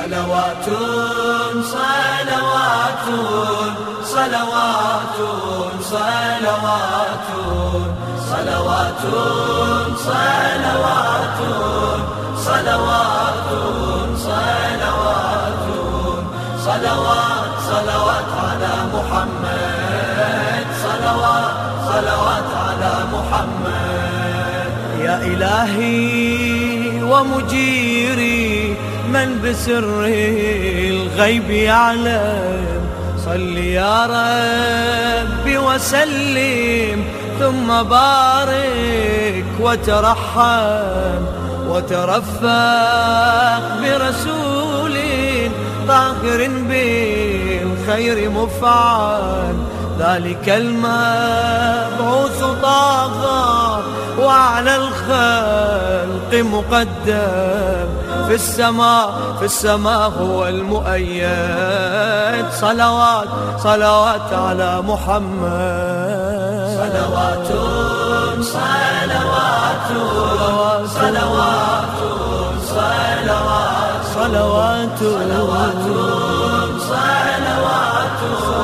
صلوات صلوات صلوات صلوات صلوات صلوات صلوات صلوات صلوات صلوات على محمد صلوات صلوات على محمد. يا إلهي ومجيري من بسر الغيب يعلم، صل يا ربي وسلم ثم بارك وترحم وترفق برسول طاهر بالخير مفعل، ذلك المبعوث طاغى وعلى الخلق مقدم، في السماء هو المؤيد. صلوات صلوات على محمد. صلوات صلوات صلوات صلوات صلوات صلوات صلوات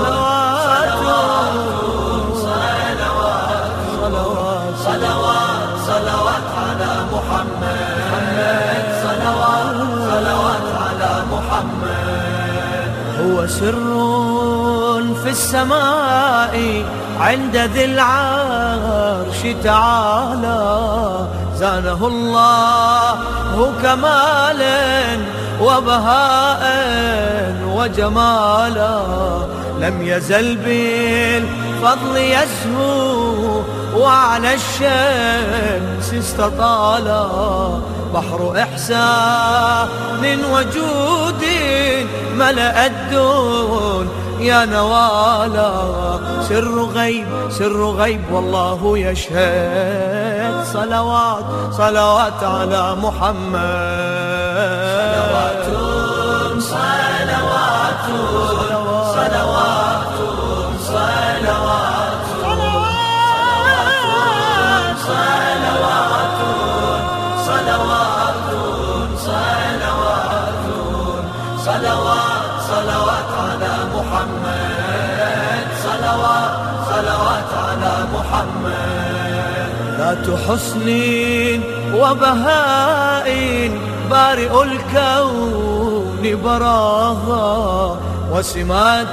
صلوات صلوات على محمد. صلوات صلوات على محمد. هو سر في السماء عند ذي العرش تعالى، زانه الله كمالا وبهاء وجمالا، لم يزل بالفضل يزهو وعلى الشمس استطالا، بحر إحسان وجود ملأ الدنيا نوالا، سر غيب والله يشهد. صلوات صلوات على محمد. صلوات صلوات صلوات صلوات صلوات صلوات صلوات صلوات على محمد. صلوات صلوات على محمد. ذات حسن وبهاء بارئ الكون براها، وسمات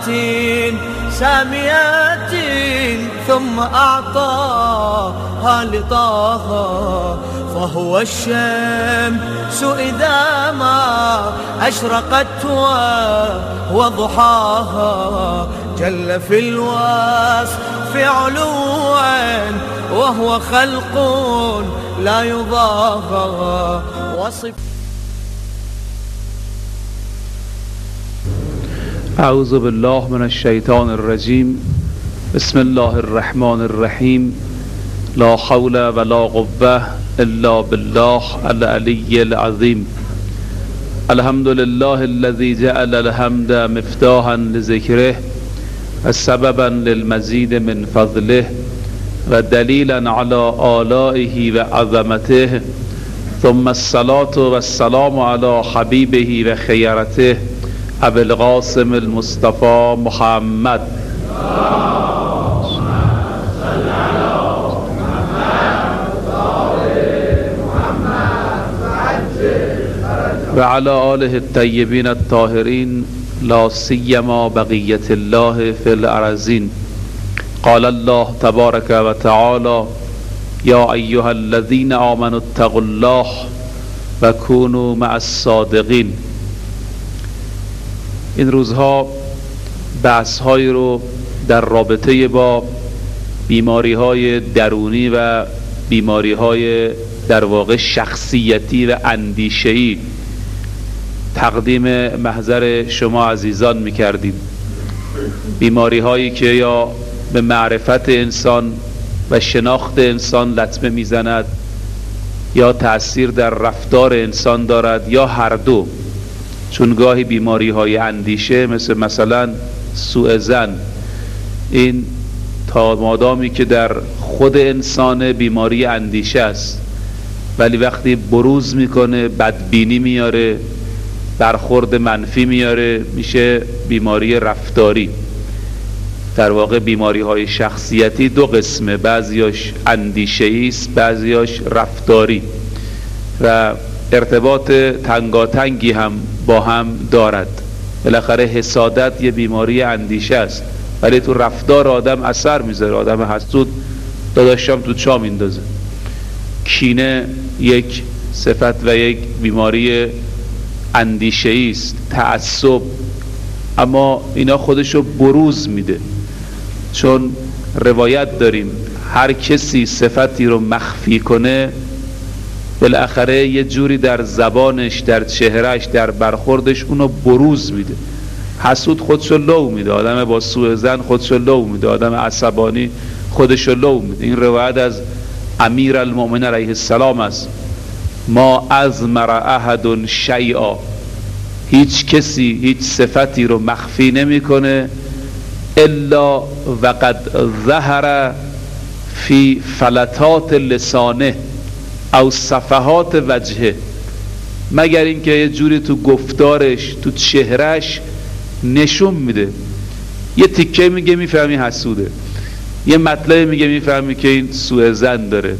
ساميات ثم أعطاها لطاها، فهو الشمس إذا ما أشرقت وضحاها، جل في الوصف علوا وهو خلق لا يضاهى وصف. أعوذ بالله من الشيطان الرجيم. بسم الله الرحمن الرحيم. لا حول ولا قوة إلا بالله العلي العظيم. الحمد لله الذي جعل الحمد مفتاحا لذكره وسببا للمزيد من فضله ودليلا على آلائه وعظمته، ثم الصلاة والسلام على حبيبه وخيرته أبي القاسم المصطفى محمد. وعلى آله الطيبين الطاهرين لا سيما بقية الله في الأرضين. قال الله تبارك وتعالى: يا أيها الذين آمنوا اتقوا الله وكونوا مع الصادقين. این روزها بحث‌هایی رو در رابطه با بیماری‌های درونی و بیماری‌های در واقع شخصیتی و اندیشه‌ای تقدیم محضر شما عزیزان می‌کردیم. بیماری‌هایی که یا به معرفت انسان و شناخت انسان لطمه می‌زند، یا تأثیر در رفتار انسان دارد، یا هر دو. چون گاهی بیماری‌های اندیشه مثلا سوء ظن، این تا مادامی که در خود انسان بیماری اندیشه است، ولی وقتی بروز میکنه بدبینی میاره برخورد منفی میاره، میشه بیماری رفتاری. در واقع بیماری های شخصیتی دو قسمه، بعضیاش اندیشه‌ای است، بعضیاش رفتاری و ارتباط تنگاتنگی هم با هم دارد. بالاخره حسادت یه بیماری اندیشه است، ولی تو رفتار آدم اثر میذاره. آدم حسود داداشم تو چا میندازه. کینه یک صفت و یک بیماری اندیشه‌ای است، تعصب، اما اینا خودشو بروز میده. چون روایت داریم هر کسی صفتی رو مخفی کنه بالاخره یه جوری در زبانش، در چهرهش، در برخوردش اونو بروز میده. حسود خودشو لو میده، آدم با سوء ظن خودشو لو میده، آدم عصبانی خودشو لو میده. این روایت از امیر المؤمنین علیه السلام است: ما ازمر احد شیئا، هیچ کسی هیچ صفتی رو مخفی نمیکنه الا وقد ظهر فی فلتات لسانه او صفحات وجهه، مگر اینکه یه جوری تو گفتارش، تو چهرهش نشون میده. یه تیکه میگه میفهمی حسوده، یه مطلب میگه میفهمی که این سوء ظن داره.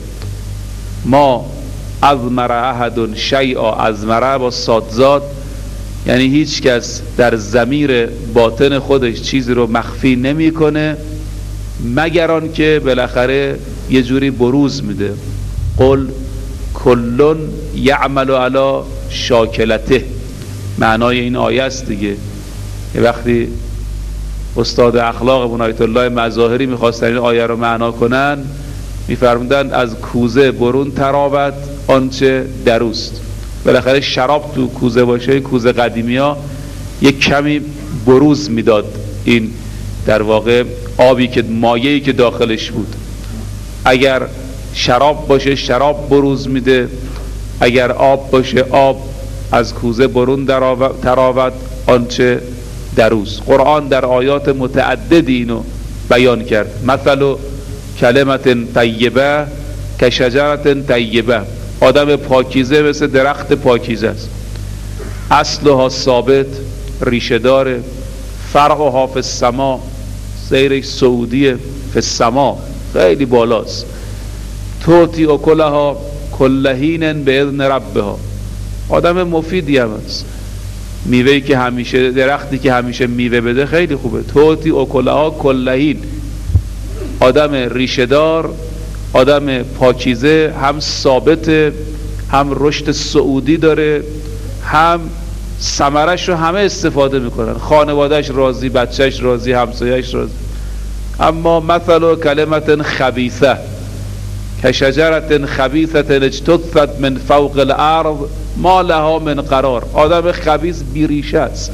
ما ازمر احد شیئا، ازمره با صادزاد یعنی هیچ کس در ضمیر باطن خودش چیزی رو مخفی نمیکنه مگر آن که بالاخره یه جوری بروز میده. قل کلون یعمل علی شاکلته، معنای این آیه است دیگه. یه وقتی استاد اخلاق آیت الله مظاهری میخواستن این آیه رو معنا کنن میفرمودن از کوزه برون تراود آنچه دروست. بالاخره شراب تو کوزه باشه، کوزه قدیمی ها یک کمی بروز میداد این در واقع آبی که مایه‌ای که داخلش بود. اگر شراب باشه شراب بروز میده، اگر آب باشه آب از کوزه برون تراود آنچه دروست. قرآن در آیات متعددی اینو بیان کرد. مثل کلمت طیبه که شجرت طیبه، آدم پاکیزه مثل درخت پاکیزه است. اصلها ثابت، ریشه داره. فرعها فی السما، سیرش سعودیه، فی السما خیلی بالاست. توتی اکلها کل حین باذن ربها، آدم مفیدی هم است. میوهی که همیشه، درختی که همیشه میوه بده خیلی خوبه. توتی اکلها کل حین، آدم ریشه دار، آدم پاکیزه، هم ثابته، هم رشد سعودی داره، هم ثمرش رو همه استفاده میکنن، خانوادهش راضی، بچهش راضی، همسایهش راضی. اما مثل کلمت خبیثه که شجرت خبیثه اجتثت من فوق الارض ما لها من قرار، آدم خبیث بی ریشه است،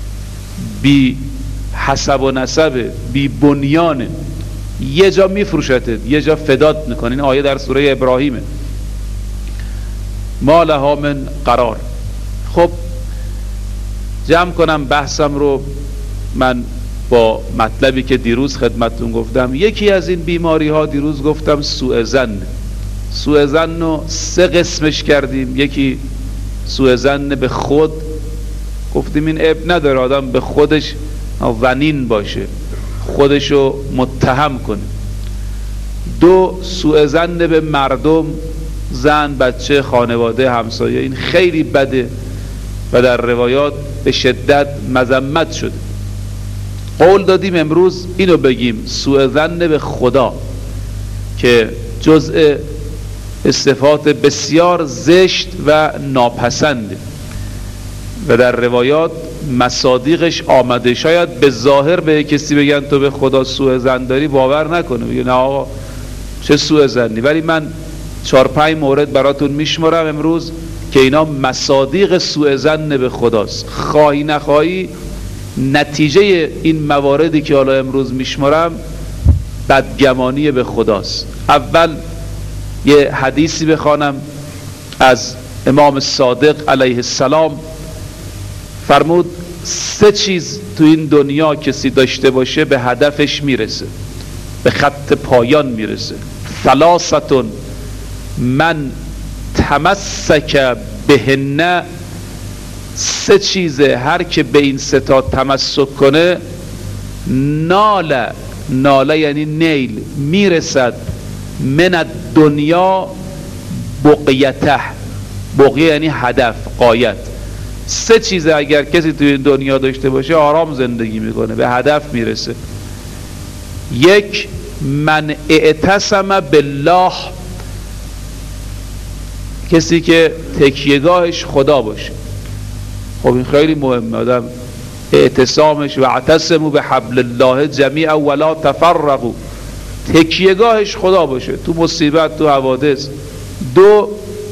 بی حسب و نسبه، بی بنیانه، یه جا میفروشته، یه جا فدات میکنه. این آیه در سوره ابراهیمه. ما لها من قرار. خب جمع کنم بحثم رو من با مطلبی که دیروز خدمتتون گفتم. یکی از این بیماری ها دیروز گفتم سوء ظن. سوء ظن رو 3 قسمش کردیم. یکی سوء ظن به خود، گفتیم این عیب نداره آدم به خودش ظنین باشه، خودشو متهم کنه. 2 سوء ظن به مردم، زن، بچه، خانواده، همسایه. این خیلی بده و در روایات به شدت مذمت شده. قول دادیم امروز اینو بگیم، سوء ظن به خدا که جزء صفات بسیار زشت و ناپسنده و در روایات مصادیقش آمده. شاید به ظاهر به کسی بگن تو به خدا سوء ظن داری باور نکنه، بگه نه آقا چه سوء ظنی. ولی من 4-5 مورد براتون میشمارم امروز که اینا مصادیق سوء ظن به خداست. خواهی نخواهی نتیجه این مواردی که حالا امروز میشمارم بدگمانی به خداست. اول یه حدیثی بخوانم از امام صادق علیه السلام. فرمود 3 چیز تو این دنیا کسی داشته باشه به هدفش میرسه، به خط پایان میرسه. 3 من تمسک بهن 3 چیزه هر که به این 3 تا تمسک کنه ناله یعنی نیل، میرسد من الدنیا بقیته، بقیه یعنی هدف، غایت. 3 چیزه اگر کسی توی این دنیا داشته باشه آرام زندگی میکنه، به هدف میرسه. 1 من اعتصم بالله، کسی که تکیهگاهش خدا باشه. خب این خیلی مهمه، آدم اعتصامش و اعتصموا بحبل الله جمیعا ولا تفرقوا، تکیهگاهش خدا باشه تو مصیبت، تو حوادث. 2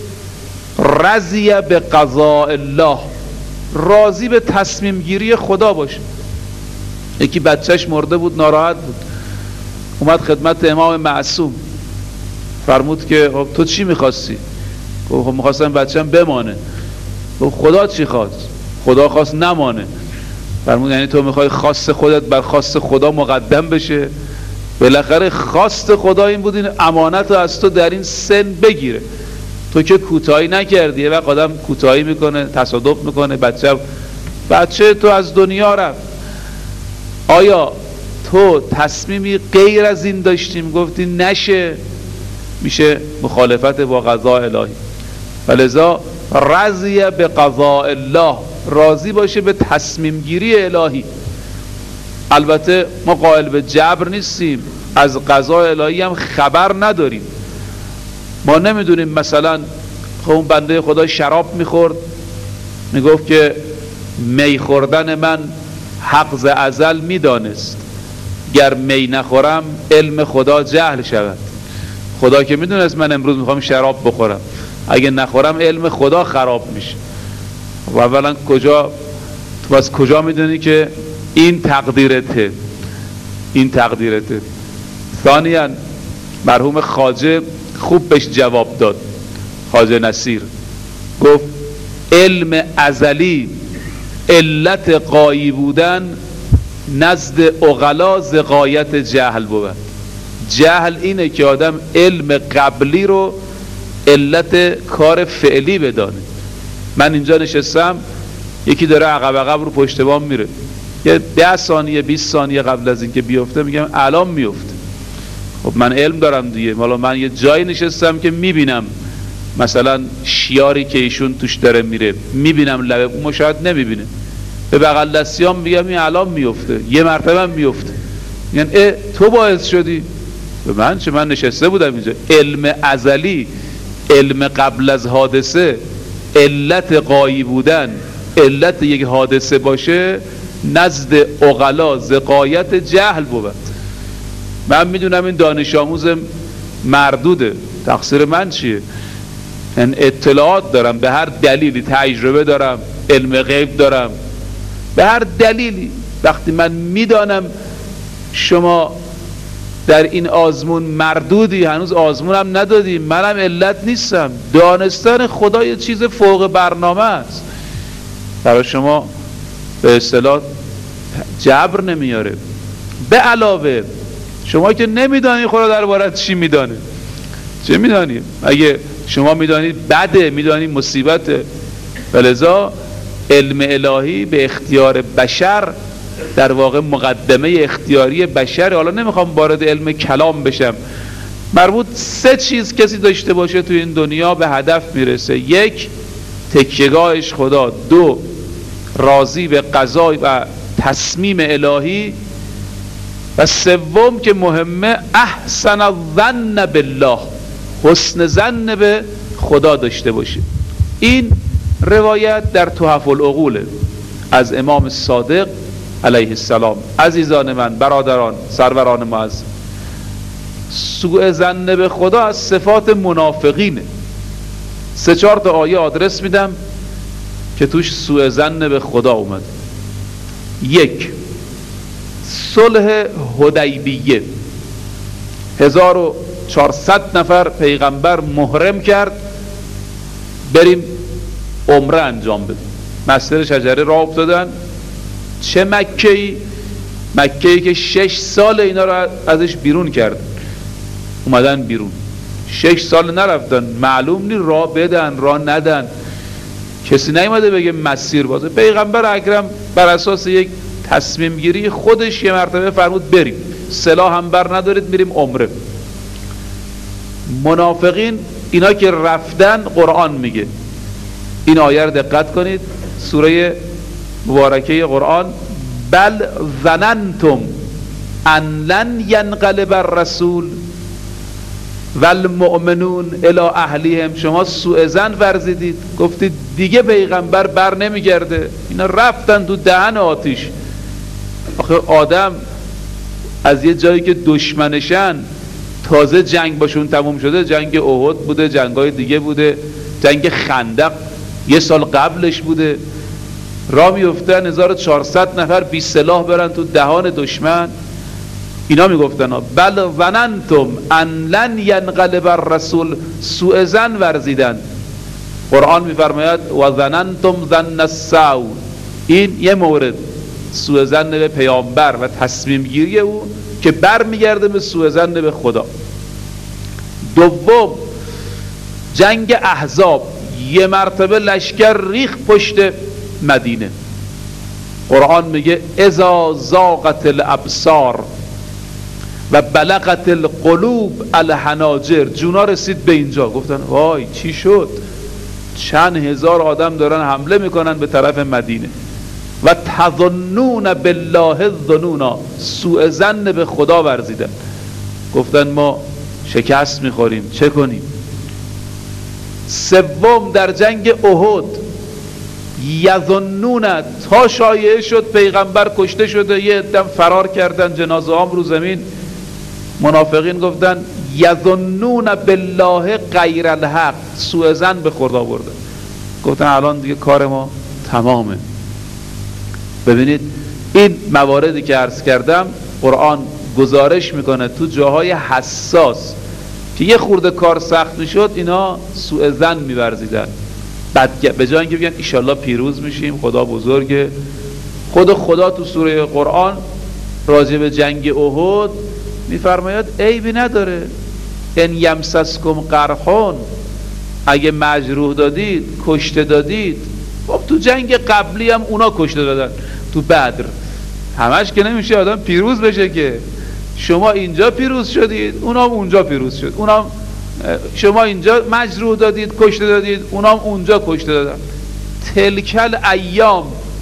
رضی به قضاء الله، راضی به تصمیم گیری خدا باشه. یکی بچهش مرده بود، ناراحت بود، اومد خدمت امام معصوم، فرمود که خب تو چی میخواستی؟ خب میخواستم بچه‌م بمانه. خب خدا چی خواست؟ خدا خواست نمانه. فرمود یعنی تو میخوای خواست خودت بر خواست خدا مقدم بشه؟ بالاخره خواست خدا این بود این امانت رو از تو در این سن بگیره. تو که کوتاهی نکردی. یه وقت آدم کوتاهی میکنه، تصادف میکنه، بچه تو از دنیا رفت. آیا تو تصمیمی غیر از این داشتیم گفتی نشه؟ میشه مخالفت با قضاء الهی. ولذا رضی به قضاء الله، راضی باشه به تصمیم گیری الهی. البته ما قائل به جبر نیستیم، از قضاء الهی هم خبر نداریم. ما نمیدونیم مثلا خب اون بنده خدا شراب میخورد، میگفت که می خوردن من حق ز ازل میدانست، گر می نخورم علم خدا جهل شود. خدا که میدونست من امروز میخوام شراب بخورم، اگه نخورم علم خدا خراب میشه. و اولا تو از کجا میدونی که این تقدیرته؟ این تقدیرته. ثانیاً مرحوم خواجه خوب بهش جواب داد، خواجه نصیر گفت علم ازلی علت غایی بودن نزد عقلا ز غایت جهل بود. جهل اینه که آدم علم قبلی رو علت کار فعلی بدانه. من اینجا نشستم، یکی داره عقب رو پشت بام میره، یه 10 ثانیه 20 ثانیه قبل از اینکه بیفته میگم الان میفته. خب من علم دارم دیگه، حالا من یه جایی نشستم که میبینم مثلا شیاری که ایشون توش داره میره، میبینم لبه، اون شاید نمیبینه، به بغل دستیام میگم این الان میفته، یه مرتبه هم میفته، میگن تو باعث شدی. به من چه؟ من نشسته بودم اینجا. علم ازلی، علم قبل از حادثه، علت غایی بودن علت یک حادثه باشه نزد عقلا ز غایت جهل بود. من میدونم این دانش آموز مردوده، تقصیر من چیه؟ من اطلاعات دارم، به هر دلیلی تجربه دارم، علم غیب دارم، به هر دلیلی. وقتی من میدانم شما در این آزمون مردودی، هنوز آزمونم ندادی، منم علت نیستم. دانستن خدا یه چیز فوق برنامه است، برای شما به اصطلاح جبر نمیاره. به علاوه شما که نمیدانی خدا دربارت چی میدانه، چه میدانی؟ اگه شما میدانید بده، میدانید مصیبته. ولذا علم الهی به اختیار بشر، در واقع مقدمه اختیاری بشر. حالا نمیخوام وارد علم کلام بشم. مربوط 3 چیز کسی داشته باشه توی این دنیا به هدف میرسه. 1 تکیهگاهش خدا، 2 راضی به قضا و تصمیم الهی، و 3 که مهمه احسن الظن بالله، حسن ظن به خدا داشته باشه. این روایت در تحف العقول از امام صادق علیه السلام. عزیزان من، برادران، سروران معظم، سوء ظن به خدا از صفات منافقینه. 3-4 تا آیه آدرس میدم که توش سوء ظن به خدا اومد. 1 صلح حدیبیه، 1400 نفر پیغمبر محرم کرد بریم عمره انجام بدیم. مسجد شجره راه افتادن. چه مکه‌ای؟ مکه‌ای که 6 سال اینا رو ازش بیرون کرد، اومدن بیرون. 6 سال نرفتن، معلوم نی راه بدن راه ندن. کسی نیومده بگه مسیر بازه. پیغمبر اکرم بر اساس یک تصمیم گیری خودش یه مرتبه فرمود بریم، سلاح هم بر ندارید، میریم عمره. منافقین اینا که رفتن، قرآن میگه، این آیه رو دقت کنید، سوره مبارکه قرآن، بل ظننتم ان لن ینقلب الرسول والمؤمنون الی اهلیهم، شما سوء ظن ورزیدید، گفتید دیگه پیغمبر بر نمیگرده، اینا رفتن تو دهن آتیش. آخه آدم از یه جایی که دشمنشن، تازه جنگ باشون تموم شده، جنگ احد بوده، جنگای دیگه بوده، جنگ خندق یه سال قبلش بوده، را میفتن 1400 نفر بی سلاح برن تو دهان دشمن. اینا میگفتن بل ظننتم ان لن ینقلب الرسول، سوء ظن ورزیدن. قرآن میفرماید و ظننتم ظن السوء، این یه مورد، سوء ظن به پیامبر و تصمیم گیری او که بر میگرده به سوء ظن به خدا. دوم، جنگ احزاب، یه مرتبه لشکر ریخ پشت مدینه. قرآن میگه اذا زاغت الابصار و بلغت القلوب الحناجر، جونا رسید به اینجا، گفتن وای چی شد؟ چند هزار آدم دارن حمله میکنن به طرف مدینه. و تظنون بالله الظنونا، سوء ظن به خدا ورزیدن، گفتن ما شکست میخوریم، چه کنیم؟ سوم، در جنگ احد، یظنون، تا شایعه شد پیغمبر کشته شده، یه عده فرار کردن، جنازه هم رو زمین، منافقین گفتن یظنون بالله غیر الحق، سوء ظن به خدا بردن، گفتن الان دیگه کار ما تمامه. ببینید این مواردی که عرض کردم قرآن گزارش میکنه تو جاهای حساس که یه خورده کار سخت میشد، اینا سوء ظن میورزیدن، به جای اینکه بگن ایشالله پیروز میشیم، خدا بزرگه. خدا تو سوره قرآن راجع به جنگ احد میفرماید عیبی نداره، ان یمسسکم قرحون، اگه مجروح دادید، کشته دادید، خب تو جنگ قبلی هم اونا کشته دادن، تو بدر همش که نمیشه آدم پیروز بشه که، شما اینجا پیروز شدید، اونا هم اونجا پیروز شد، اونا هم شما اینجا مجروح دادید، کشته دادید، اونا هم اونجا کشته دادن. تلکل ایام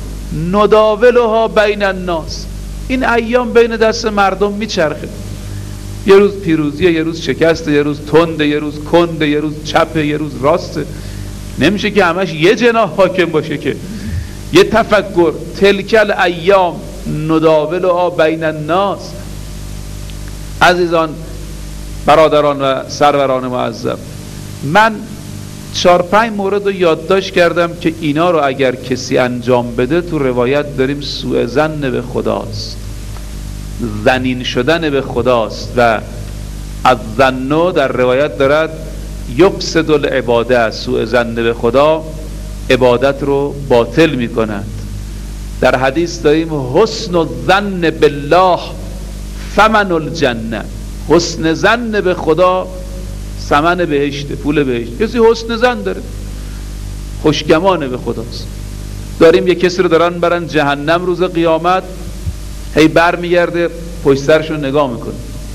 نداولها بین الناس، این ایام بین دست مردم میچرخه، یه روز پیروزیه، یه روز شکسته، یه روز تنده، یه روز کنده، یه روز چپه، یه روز راسته، نمیشه که همش یه جناح حاکم باشه که. یه تفکر، تلکل ایام نداولها بین الناس. عزیزان، برادران و سروران معظم، من 4-5 مورد رو یادداشت کردم که اینا رو اگر کسی انجام بده، تو روایت داریم سوء ظن به خداست، ظنین شدن به خداست. و از ظنو در روایت دارد یفسد العباده، سوء ظن به خدا عبادت رو باطل می کند. در حدیث داریم حسن الظن بالله ثمن الجنه، حسن ظن به خدا ثمن بهشت، پول بهشت. کسی حسن ظن داره، خوشگمانه به خداست. داریم یک کسی رو دارن برن جهنم روز قیامت، هی بر میگرده پشت سرش رو نگاه میکنه،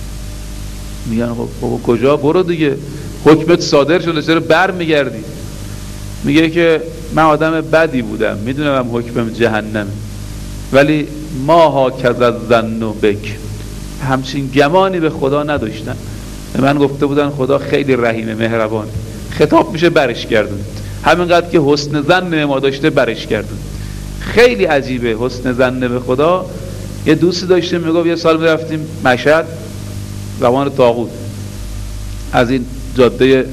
میگن خب کجا، برو دیگه، حکمت صادر شده، چرا بر میگردی؟ میگه که من آدم بدی بودم، میدونم حکمم جهنمه، ولی ما ها کذا ظنوا بک، همچین گمانی به خدا نداشتن. به من گفته بودن خدا خیلی رحیم مهربان، خطاب میشه برش گردون، همینقدر که حسن ظن ما داشته برش گردون. خیلی عجیبه حسن ظن به خدا. یه دوستی داشتیم میگفت یه سال میرفتیم مشهد زمان طاغوت، از این جاده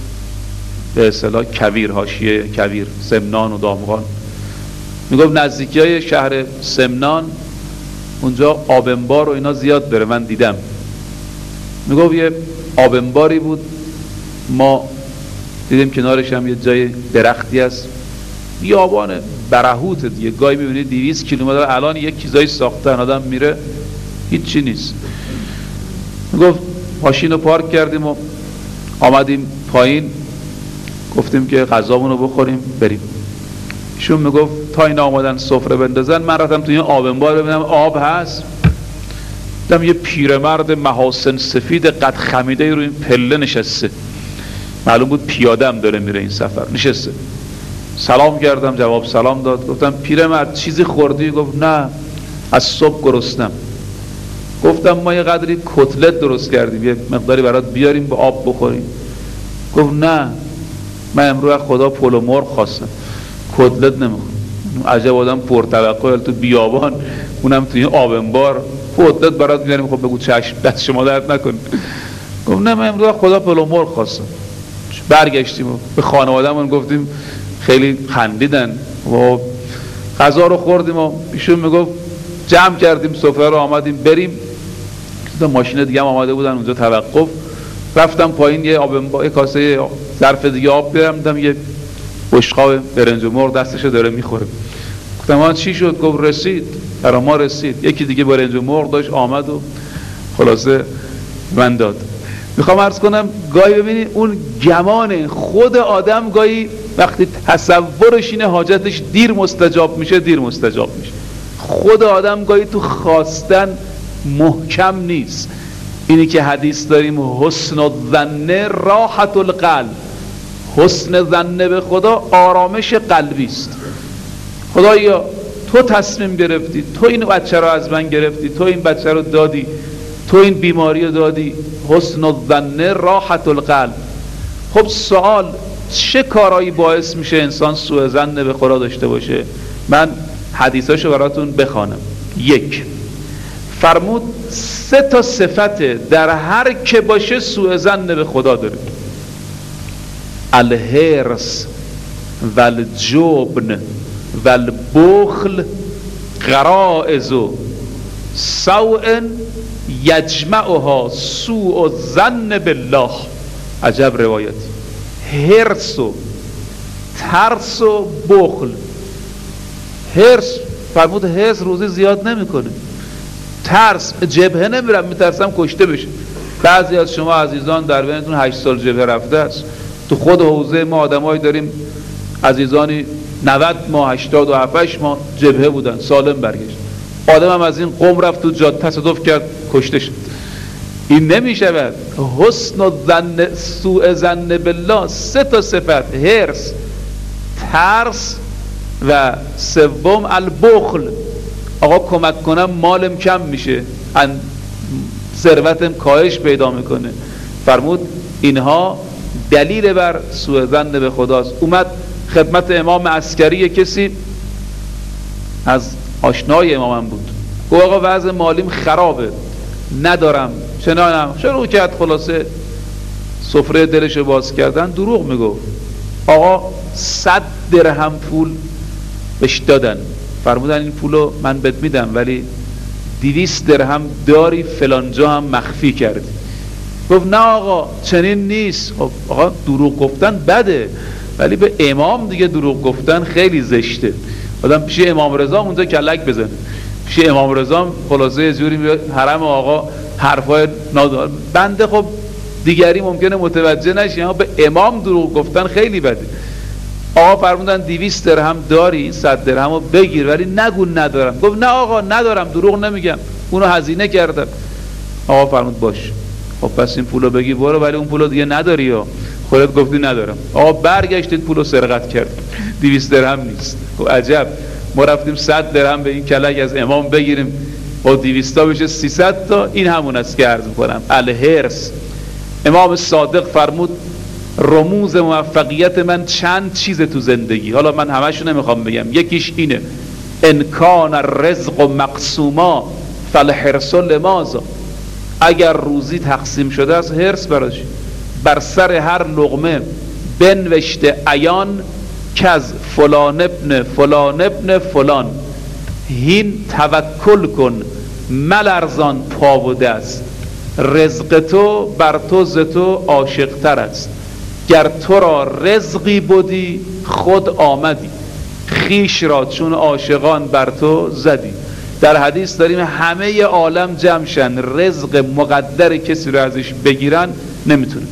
به اصطلاح کویر، حاشیه کویر، سمنان و دامغان، میگفت نزدیکی های شهر سمنان اونجا آبنبار و اینا زیاد داره، من دیدم. میگفت یه آبنباری بود، ما دیدیم کنارش هم یه جای درختی هست، بیابان برهوت دیگه، گاهی میبینید 200 کیلومتر الان یک چیزایی ساختن، آدم میره هیچی نیست. میگفت ماشین رو پارک کردیم و آمدیم پایین، گفتیم که غذامون رو بخوریم بریم. ایشون میگفت تا اینا آمدن سفره بندازن من رفتم توی این آب انبار ببینم آب هست. دیدم یه پیرمرد محاسن سفید قد خمیده روی این پله نشسته، معلوم بود پیاده هم داره میره این سفر، نشسته. سلام کردم، جواب سلام داد. گفتم پیرمرد چیزی خوردی؟ گفت نه، از صبح گرسنم. گفتم ما یه قدری کتلت درست کردیم، یه مقداری برات بیاریم با آب بخوریم. گفت نه، من امروز خدا پلو و مرغ خواستم، کتلت نمیخورم. عجب آدم پرتوقع، تو بیابان اونم توی آب انبار، کتلت برات میاریم. خب بگو چشم، دست شما درد نکنه. گفت نه، من امروز خدا پلو و مرغ خواستم. برگشتیم و به خانواده‌مون گفتیم، خیلی خندیدن و غذا رو خوردیم و ایشون میگفت جمع کردیم سفره رو، آمدیم بریم. تا ماشین دیگه هم آماده بودن اونجا توقف. رفتم پایین یه آب، یه کاسه ظرف دیگه آب بیارم، دیدم یه بشقاب برنج و مرغ دستشو داره میخوره. گفتم آن چی شد؟ گفت رسید، برای ما رسید. یکی دیگه برنج و مرغ داشت آمد و خلاصه من داد. میخوام عرض کنم گاهی ببینید اون گمان خود آدم گاهی وقتی تصورش اینه حاجتش دیر مستجاب میشه، دیر مستجاب میشه. خود آدم گاهی تو خواستن محکم نیست. اینی که حدیث داریم حسن الظن راحت القلب، حسن ظن به خدا آرامش قلبی است. خدایا تو تصمیم گرفتی، تو این بچه رو از من گرفتی، تو این بچه رو دادی، تو این بیماری رو دادی، حسن الظن راحت القلب. خب سوال، چه کارایی باعث میشه انسان سوء ظن به خدا داشته باشه؟ من حدیثاشو براتون بخوانم. 1 فرمود 3 تا صفت در هر که باشه سوء ظن به خدا داره: الحرص والجبن والبخل غرائز سوء یجمعها سوء الظن بالله. عجب روایتی. حرص و ترس و بخل. حرص فرمود حرص روزی زیاد نمیکنه. ترس، جبهه نمیرم، میترسم کشته بشه. بعضی از شما عزیزان در بینتون 8 سال جبهه رفته است. تو خود حوزه ما آدمایی داریم عزیزانی 90 ماه 87 ماه جبهه بودن، سالم برگشت. آدم هم از این قوم رفت تو جاده تصادف کرد کشته شد. این نمیشود. حسن و ظن، سوء ظن بالله. 3 تا صفت: حرص، ترس و 3 البخل. آقا کمک کنم مالم کم میشه، ثروتم کاهش پیدا میکنه. فرمود اینها دلیل بر سوء ظن به خداست. اومد خدمت امام عسکری، کسی از آشنای امامم بود، گفت آقا وضع مالیم خرابه، ندارم، چنانم. شروع کرد خلاصه سفره دلشو باز کردن. دروغ میگفت. آقا 100 درهم پول بهش دادن، فرمودن این پولو من بهت میدم ولی 200 درهم داری فلانجا هم مخفی کردی. گفت نه آقا چنین نیست. خب آقا دروغ گفتن بده، ولی به امام دیگه دروغ گفتن خیلی زشته. آدم پیش امام رضا اونجا کلک بزنه، پیش امام رضا خلاصه یه جوری میاد حرم آقا حرفای نادار بنده. خب دیگری ممکنه متوجه نشه، اما به امام دروغ گفتن خیلی بده. آقا فرمودن 200 درهم داری، 100 درهم رو بگیر ولی نگو ندارم. گفت نه آقا ندارم، دروغ نمیگم، اونو هزینه کردم. آقا فرمود باش، خب پس این پولو بگی برو، ولی اون پولو دیگه نداری یا خودت گفتی ندارم. آقا برگشتید پولو سرقت کرد، 200 درهم نیست. خب عجب، ما رفتیم 100 درهم به این کلک از امام بگیریم، با 200 تا بشه 300 تا. این همون است که عرض می‌کنم، الحرص. امام صادق فرمود رموز موفقیت من چند چیز تو زندگی، حالا من همشو نمیخوام بگم، یکیش اینه: ان کان الرزق مقسوما فالحرص لماذا. اگر روزی تقسیم شده است، حرص براش. بر سر هر لقمه بنوشته عیان که از فلان ابن فلان ابن فلان. هین توکل کن ملرزان پا و دست، رزق تو بر تو ز تو عاشق تر است. گر تو را رزقی بودی خود آمدی، خیش را چون عاشقان بر تو زدی. در حدیث داریم همه عالم جمع شن، رزق مقدر کسی رو ازش بگیرن نمیتونه.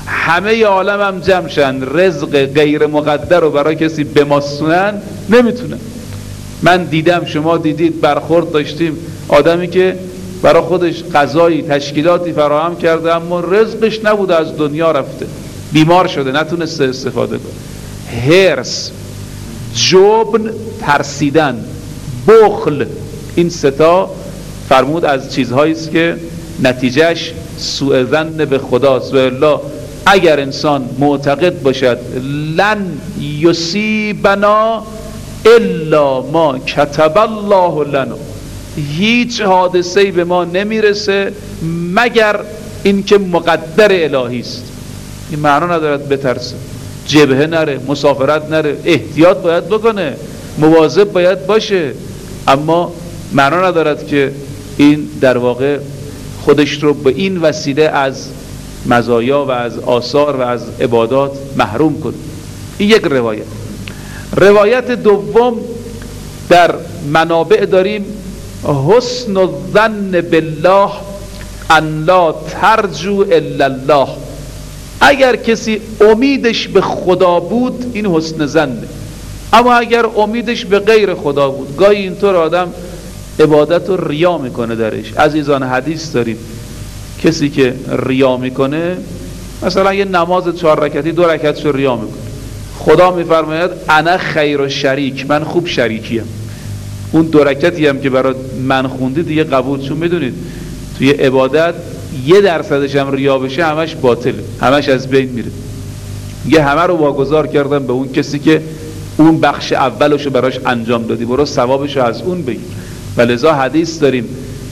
همه عالم هم جمع شن رزق غیر مقدر رو برای کسی بماسونن نمیتونن. من دیدم، شما دیدید، برخورد داشتیم، آدمی که برای خودش غذایی تشکیلاتی فراهم کرده اما رزقش نبوده، از دنیا رفته، بیمار شده، نتونسته استفاده کنه. حرص، جبن، ترسیدن، بخل، این ستا فرمود از چیزهایی است که نتیجهش سوء ظن به خداست. و الا اگر انسان معتقد باشد لن یصیبنا الا ما کتب الله لنا، هیچ حادثه‌ای به ما نمیرسه مگر اینکه مقدر الهی است، این معنا ندارد بترسه، جبهه نره، مسافرت نره، احتیاط باید بکنه، مواظب باید باشه، اما معنا ندارد که این در واقع خودش رو به این وسیله از مزایا و از آثار و از عبادات محروم کنه. این یک روایت. روایت دوم در منابع داریم حسن الظن بالله ان لا ترجو الا الله. اگر کسی امیدش به خدا بود این حسن ظنه، اما اگر امیدش به غیر خدا بود، گاهی اینطور آدم عبادت رو ریا میکنه درش. عزیزان حدیث داریم کسی که ریا میکنه، مثلا یه نماز 4 رکعتی 2 رکعتش رو ریا میکنه، خدا میفرماید انا خیر و شریک، من خوب شریکیم. اون 2 رکعتی هم که برای من خوندی دیگه قبول، چون میدونید توی عبادت 1% هم ریا بشه همش باطله، همش از بین میره. یه همه رو واگذار کردم به اون کسی که اون بخش اولشو براش انجام دادی، برو ثوابشو از اون بگیر. و لذا حدیث داریم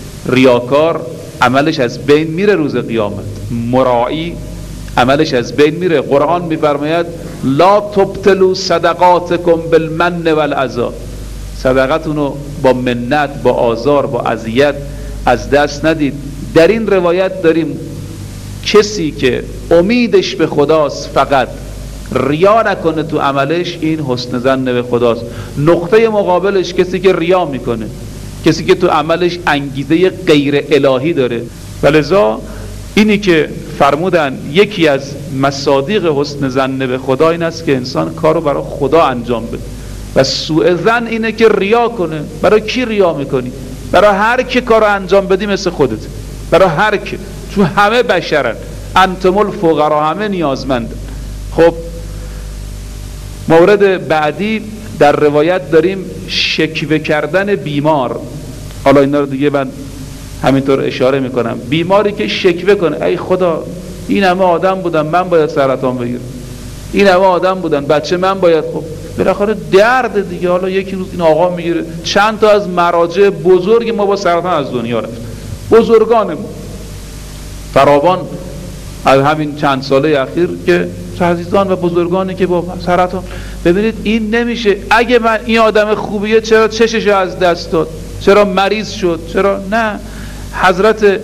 ریاکار عملش از بین میره روز قیامت، مراعی عملش از بین میره. قرآن میفرماید لا تبطلوا صدقاتکم بالمن والعذا، صدقتونو با منت، با آزار، با اذیت از دست ندید. در این روایت داریم کسی که امیدش به خداست فقط، ریا نکنه تو عملش، این حسن ظن به خداست. نقطه مقابلش کسی که ریا میکنه، کسی که تو عملش انگیزه غیر الهی داره. ولذا اینی که فرمودن یکی از مصادیق حسن ظن به خدا این است که انسان کارو برای خدا انجام بده، و سوء ظن اینه که ریا کنه. برای کی ریا میکنی؟ برای هر کی کارو انجام بدی مثل خودت، برای هر کی، چون همه بشرن، انتم الفقرا، همه نیازمندن. خب مورد بعدی در روایت داریم شکوه کردن بیمار. حالا اینا رو دیگه من همینطور اشاره میکنم. بیماری که شکوه کنه ای خدا این همه آدم بودن من باید سرطان بگیرم، این همه آدم بودن بچه من باید، خب بالاخره درد دیگه. حالا یکی روز این آقا میگیره، چند تا از مراجع بزرگ ما با سرطان از دنیا رفت، بزرگان ما فراوان از همین چند ساله اخیر که عزیزان و بزرگانی که با سرطان. ببینید این نمیشه. اگه من این آدم خوبیه چرا چشش از دست داد، چرا مریض شد، چرا نه؟ حضرت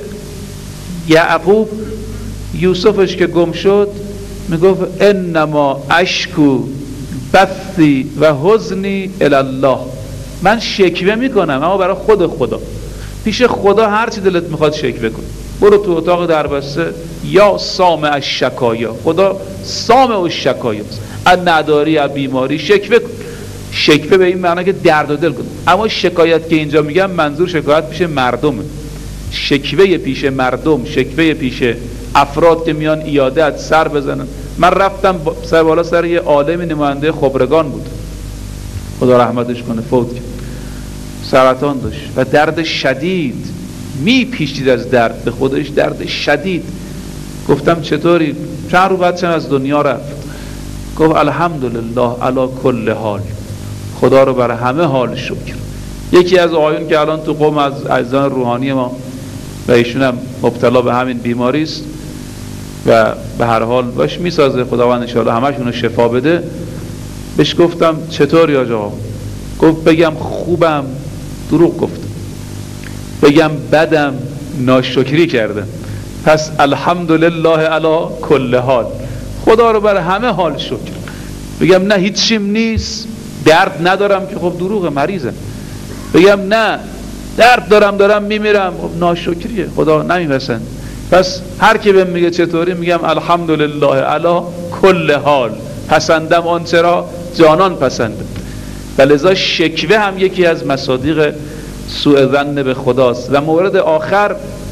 یعقوب یوسفش که گم شد میگفت انما اشکو بثی و حزنی الی الله، من شکوه میکنم اما برای خدا. پیش خدا هر چی دلت میخواد شکوه کن. برو تو اتاق دربسته، یا سامع الشکایا، خدا سامع الشکایا، از نداری از بیماری شکوه کن. شکوه به این معنی که درد و دل کن. اما شکایت که اینجا میگم منظور شکایت پیش مردمه، شکوه پیش مردم، شکوه پیش افراد که میان ایادت سر بزنن. من رفتم سر بالا سر یه عالم نماینده خبرگان بود، خدا رحمتش کنه، فوت کرد، سرطان داشت و درد شدید میپیچید از درد به خودش، درد شدید. گفتم چطوری؟ چند رو بعد از دنیا رفت. گفت الحمدلله علی کل حال، خدا رو برای همه حال شکر. یکی از آقایون که الان تو قوم از عزیزان روحانی ما و ایشون هم مبتلا به همین بیماری است و به هر حال باش میسازه، خداوند ان شاءالله همشون رو شفا بده. بهش گفتم چطوری آقا؟ گفت بگم خوبم دروغ گفتم، بگم بدم ناشکری کردم، پس الحمدلله علی کل حال، خدا رو بر همه حال شکر. بگم نه هیچیم نیست، درد ندارم که خب دروغه، مریضم. بگم نه درد دارم میمیرم، خب ناشکریه، خدا نمیپسند. پس هر کی بهم میگه چطوری، میگم الحمدلله علی کل حال، پسندم آنچه را جانان پسنده. و لذا شکوه هم یکی از مصادیق سوء ظن به خداست. و مورد آخر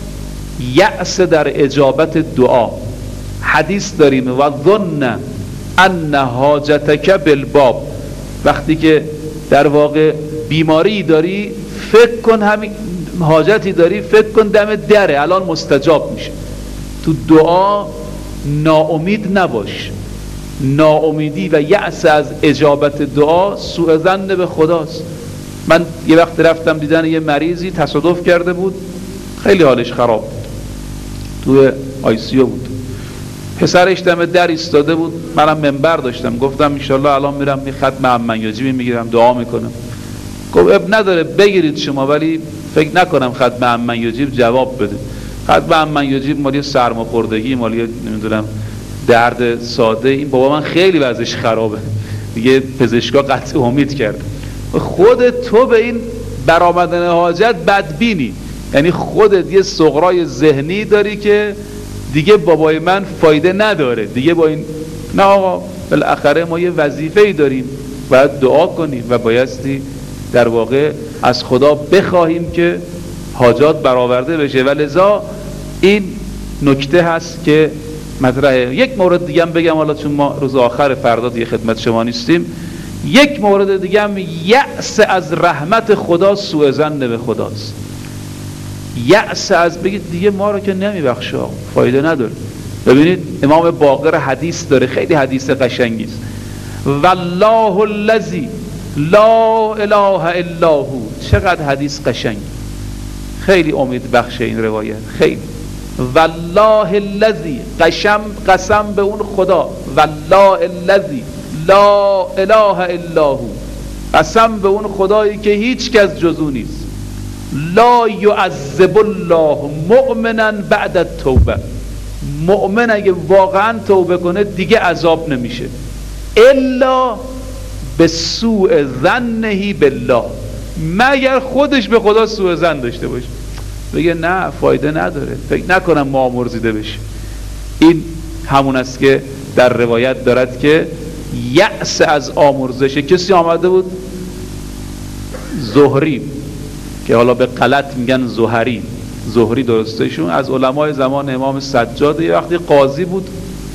یأس در اجابت دعا. حدیث داریم و ظن ان حاجتک بالباب، وقتی که در واقع بیماری داری فکر کن همین حاجتی داری، فکر کن دم دره الان مستجاب میشه. تو دعا ناامید نباش. ناامیدی و یأس از اجابت دعا سوء ظن به خداست. من یه وقت رفتم دیدن یه مریضی تصادف کرده بود، خیلی حالش خراب بود، تو ICU بود، پسرش دم در ایستاده بود، منم منبر داشتم، گفتم انشالله الان میرم یه ختم عمنیاجی میگیرم دعا میکنم. گفت اب نداره بگیرید شما، ولی فکر نکنم ختم عمنیاجی جواب بده. ختم عمنیاجی مالی سرماخوردگی، مالی نمیدونم درد ساده. این بابا من خیلی وضعش خرابه دیگه، پزشکا قطع امید کرد. خودت تو به این برآمدن حاجت بدبینی، یعنی خودت یه سغرای ذهنی داری که دیگه بابای من فایده نداره دیگه با این. نه آقا، بالاخره ما یه وظیفه‌ای داریم، باید دعا کنیم و بایستی در واقع از خدا بخواهیم که حاجات برآورده بشه. و لذا این نکته هست که مطرحه. یک مورد دیگه هم بگم، حالا چون ما روز آخر فردا دیگه خدمت شما نیستیم، یک مورد دیگه هم یأس از رحمت خدا سوء ظن به خداست. یأس از بگید دیگه ما رو که نمیبخشه، فایده نداره. ببینید امام باقر حدیث داره، خیلی حدیث قشنگی است. والله الذی لا اله الا هو. چقدر حدیث قشنگ، خیلی امید بخشه این روایت، خیلی. والله الذی، قسم به اون خدا، والله الذی لا اله الا هو، قسم به اون خدایی که هیچ کس جز او نیست. لا یعذب الله مؤمنا بعد التوبه، مؤمن اگه واقعا توبه کنه دیگه عذاب نمیشه، الا به سوء ظنه بالله، مگر خودش به خدا سوء ظن داشته باشه، بگه نه فایده نداره، فکر نکنم ما مرزیده بشه. این همون است که در روایت دارد که یأس از آمرزش. کسی آمده بود، زهری که حالا به غلط میگن زهری، زهری درستشون، از علمای زمان امام سجاد، یه وقتی قاضی بود،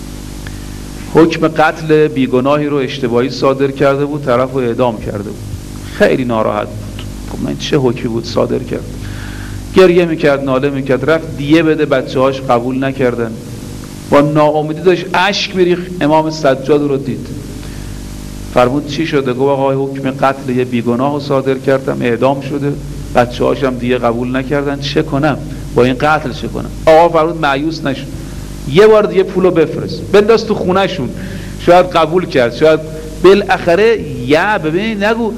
حکم قتل بیگناهی رو اشتباهی صادر کرده بود، طرف رو اعدام کرده بود. خیلی ناراحت بود، خب من چه حکمی بود صادر کرد؟ گریه میکرد، ناله میکرد، رفت دیه بده، بچه هاش قبول نکردن، با ناامیدی داشت اشک میریخت. امام سجاد رو دید، فرمود چی شده؟ گفت آقا حکم قتل یه بیگناه رو صادر کردم، اعدام شده، بچه هاشم دیگه قبول نکردن، چه کنم؟ با این قتل چه کنم؟ آقا فرمود مایوس نشو، یه بار دیگه پولو بفرست، بنداز تو خونه شون، شاید قبول کرد، شاید بالاخره. ببین نگو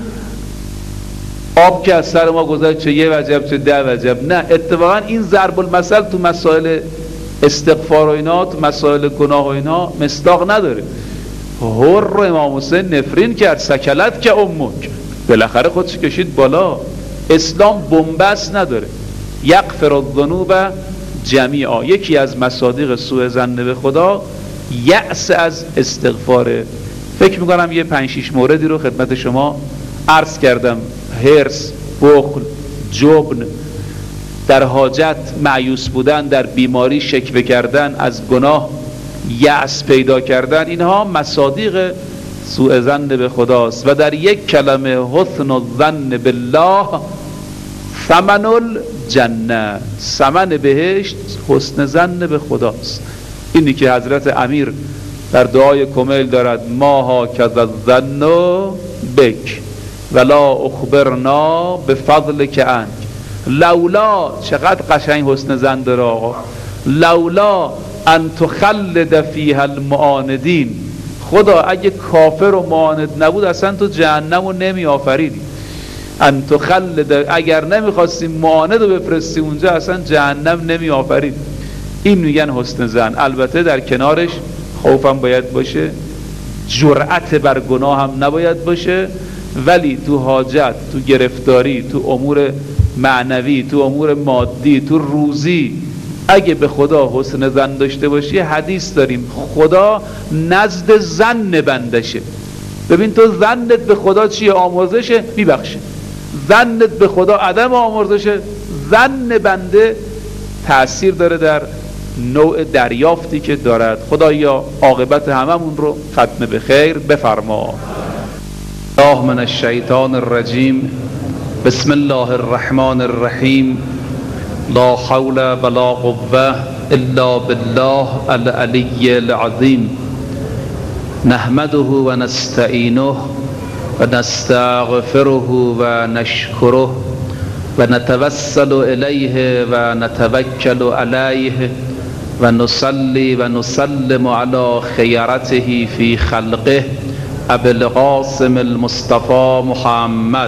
آب که از سر ما گذشت چه یه وجب چه 10 وجب، نه، اتفاقا این ضرب المثل تو مسائل استغفار و اینا، تو مسائل گناه و اینا مصداق نداره. هر رو امام حسین نفرین کرد، سکلت که امک، بالاخره خودش کشید بالا. اسلام بنبست نداره، یغفر الذنوب جمیعا. یکی از مصادیق سوء ظن به خدا یأس از استغفاره. فکر میکنم یه 5-6 موردی رو خدمت شما عرض کردم: حرص، بخل، جبن، در حاجت مایوس بودن، در بیماری شکوه کردن، از گناه یأس پیدا کردن، اینها مصادیق سوء ظن به خداست. و در یک کلمه حسن الظن بالله ثمن الجنه، ثمن بهشت حسن ظن به خداست. اینی که حضرت امیر در دعای کمیل دارد: ما هاکذا الظن بک ولا اخبرنا بفضلک عنک. لولا، چقدر قشنگ حسن ظن داره آقا، لولا ان تخلد فیها المعاندین. خدا اگه کافر و معاند نبود اصلا تو جهنم رو نمی آفریدی. ان تخلد، اگر نمیخواستیم معاند رو بفرستی اونجا اصلا جهنم نمی آفرید. این میگن حسن ظن. البته در کنارش خوفم باید باشه، جرأت بر گناه هم نباید باشه، ولی تو حاجت، تو گرفتاری، تو امور معنوی، تو امور مادی، تو روزی اگه به خدا حسن ظن داشته باشی، حدیث داریم خدا نزد ظن بندشه. ببین تو ظنت به خدا چیه؟ آمرزشه، میبخشه. ظنت به خدا عدم آمرزشه، ظن بنده تأثیر داره در نوع دریافتی که دارد. خدایا عاقبت هممون رو ختم به خیر بفرما. الله من الشیطان الرجیم. بسم الله الرحمن الرحیم. لا حول ولا قوة الا بالله العلی العظیم. نحمده و نستعینه و نستغفره و نشکره و نتوسل الیه و نتوکل علیه و نصلی و نسلم علی خیرته فی خلقه ابی القاسم المصطفى محمد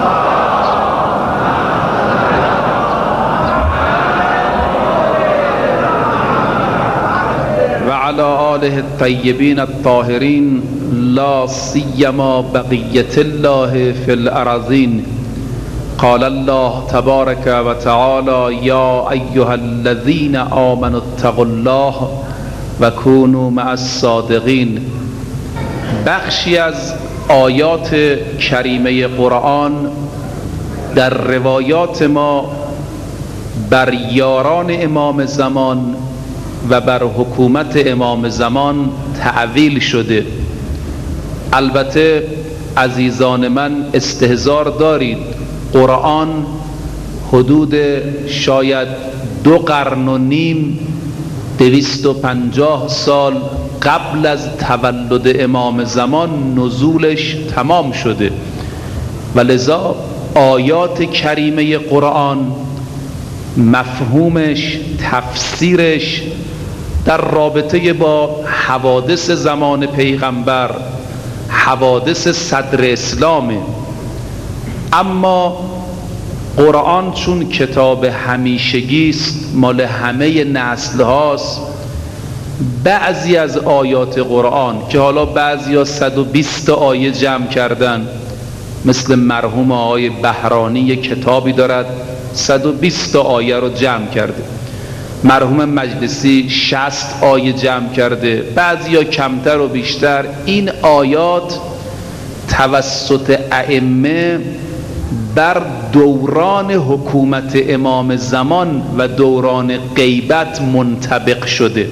و علی آله الطیبین الطاهرین لا سیما بقیة الله فی الارضین. قال الله تبارک و تعالی یا ایها الذین آمنوا اتقوا الله و کونوا مع الصادقین. بخشی از آیات کریمه قرآن در روایات ما بر یاران امام زمان و بر حکومت امام زمان تعویل شده. البته عزیزان من استحضار دارید، قرآن حدود شاید 2 قرن و نیم 250 سال قبل از تولد امام زمان نزولش تمام شده و لذا آیات کریمه قرآن مفهومش، تفسیرش در رابطه با حوادث زمان پیغمبر، حوادث صدر اسلامه. اما قرآن چون کتاب همیشگی است، مال همه نسل هاست، بعضی از آیات قرآن که حالا بعضی 120 آیه جمع کردن، مثل مرحوم آقای بهرانی کتابی دارد 120 آیه رو جمع کرده، مرحوم مجلسی 60 آیه جمع کرده، بعضی کمتر و بیشتر. این آیات توسط ائمه بر دوران حکومت امام زمان و دوران غیبت منطبق شده.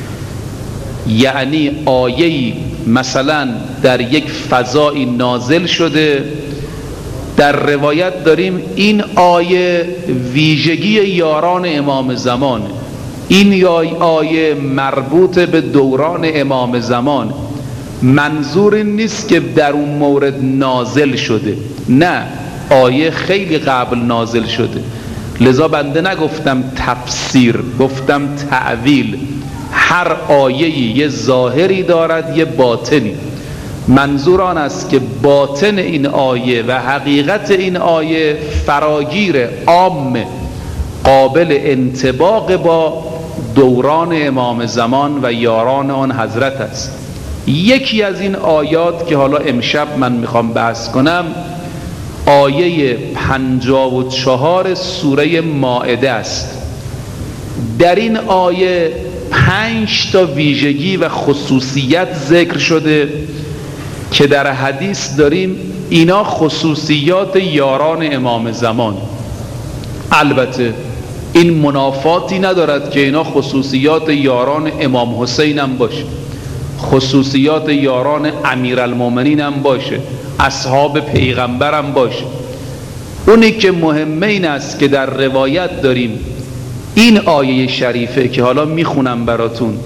یعنی آیه‌ای مثلا در یک فضایی نازل شده، در روایت داریم این آیه ویژگی یاران امام زمان، این آیه مربوط به دوران امام زمان. منظور این نیست که در اون مورد نازل شده، نه، آیه خیلی قبل نازل شده. لذا بنده نگفتم تفسیر، گفتم تعویل. هر آیه‌ای یه ظاهری دارد، یه باطنی. منظور آن است که باطن این آیه و حقیقت این آیه فراگیر، عام، قابل انطباق با دوران امام زمان و یاران آن حضرت است. یکی از این آیات که حالا امشب من میخوام بحث کنم، آیه 54 سوره مائده است. در این آیه 5 تا ویژگی و خصوصیت ذکر شده که در حدیث داریم اینا خصوصیات یاران امام زمان. البته این منافاتی ندارد که اینا خصوصیات یاران امام حسین هم باشه، خصوصیات یاران امیرالمومنین هم باشه، اصحاب پیغمبر هم باشه. اونی که مهمه این است که در روایت داریم این آیه شریفه که حالا میخونم براتون،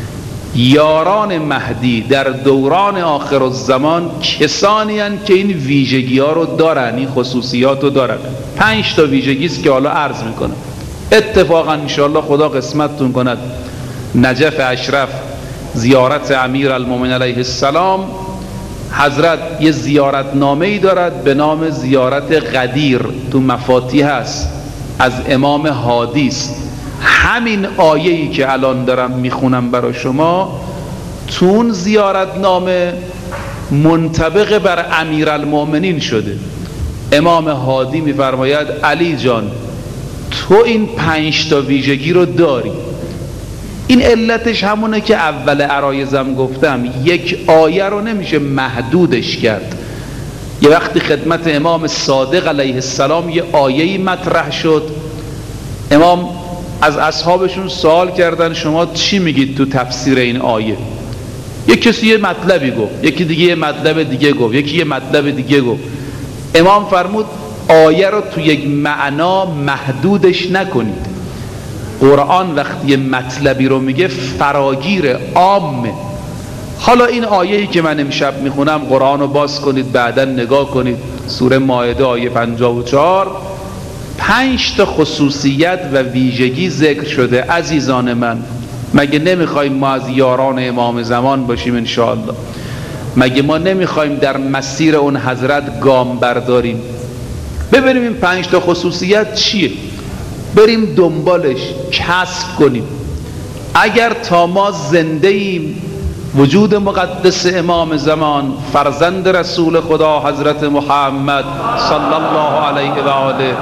یاران مهدی در دوران آخر الزمان کسانی هستند که این ویژگی ها رو دارن، این خصوصیات رو دارن. 5 تا ویژگی است که حالا عرض میکنم. اتفاقا انشاءالله خدا قسمتتون کند نجف اشرف زیارت امیرالمومنین علیه السلام، حضرت یه زیارت نامه‌ای دارد به نام زیارت غدیر، تو مفاتیح هست، از امام هادی است. همین آیه‌ای که الان دارم میخونم برای شما تو اون زیارت نامه منطبق بر امیرالمومنین شده. امام هادی میفرماید علی جان، تو این 5 تا ویژگی رو داری. این علتش همونه که اول عرایزم گفتم، یک آیه رو نمیشه محدودش کرد. یه وقتی خدمت امام صادق علیه السلام یه آیه‌ای مطرح شد، امام از اصحابشون سوال کردن شما چی میگید تو تفسیر این آیه؟ یک کسی یه مطلبی گفت، یکی دیگه یه مطلب دیگه گفت، یکی یه مطلب دیگه گفت. امام فرمود آیه رو تو یک معنا محدودش نکنید. قرآن وقتی یه مطلبی رو میگه فراگیر، عامه. حالا این آیه‌ای که من امشب میخونم، قرآن رو باز کنید بعداً نگاه کنید، سوره مائده آیه 54، 5 تا خصوصیت و ویژگی ذکر شده. عزیزان من، مگه نمیخوایم ما از یاران امام زمان باشیم انشاءالله؟ مگه ما نمیخوایم در مسیر اون حضرت گام برداریم؟ ببینیم این 5 تا خصوصیت چیه، بریم دنبالش، کسب کنیم. اگر تا ما زنده ایم، وجود مقدس امام زمان، فرزند رسول خدا حضرت محمد صلی الله علیه و آله،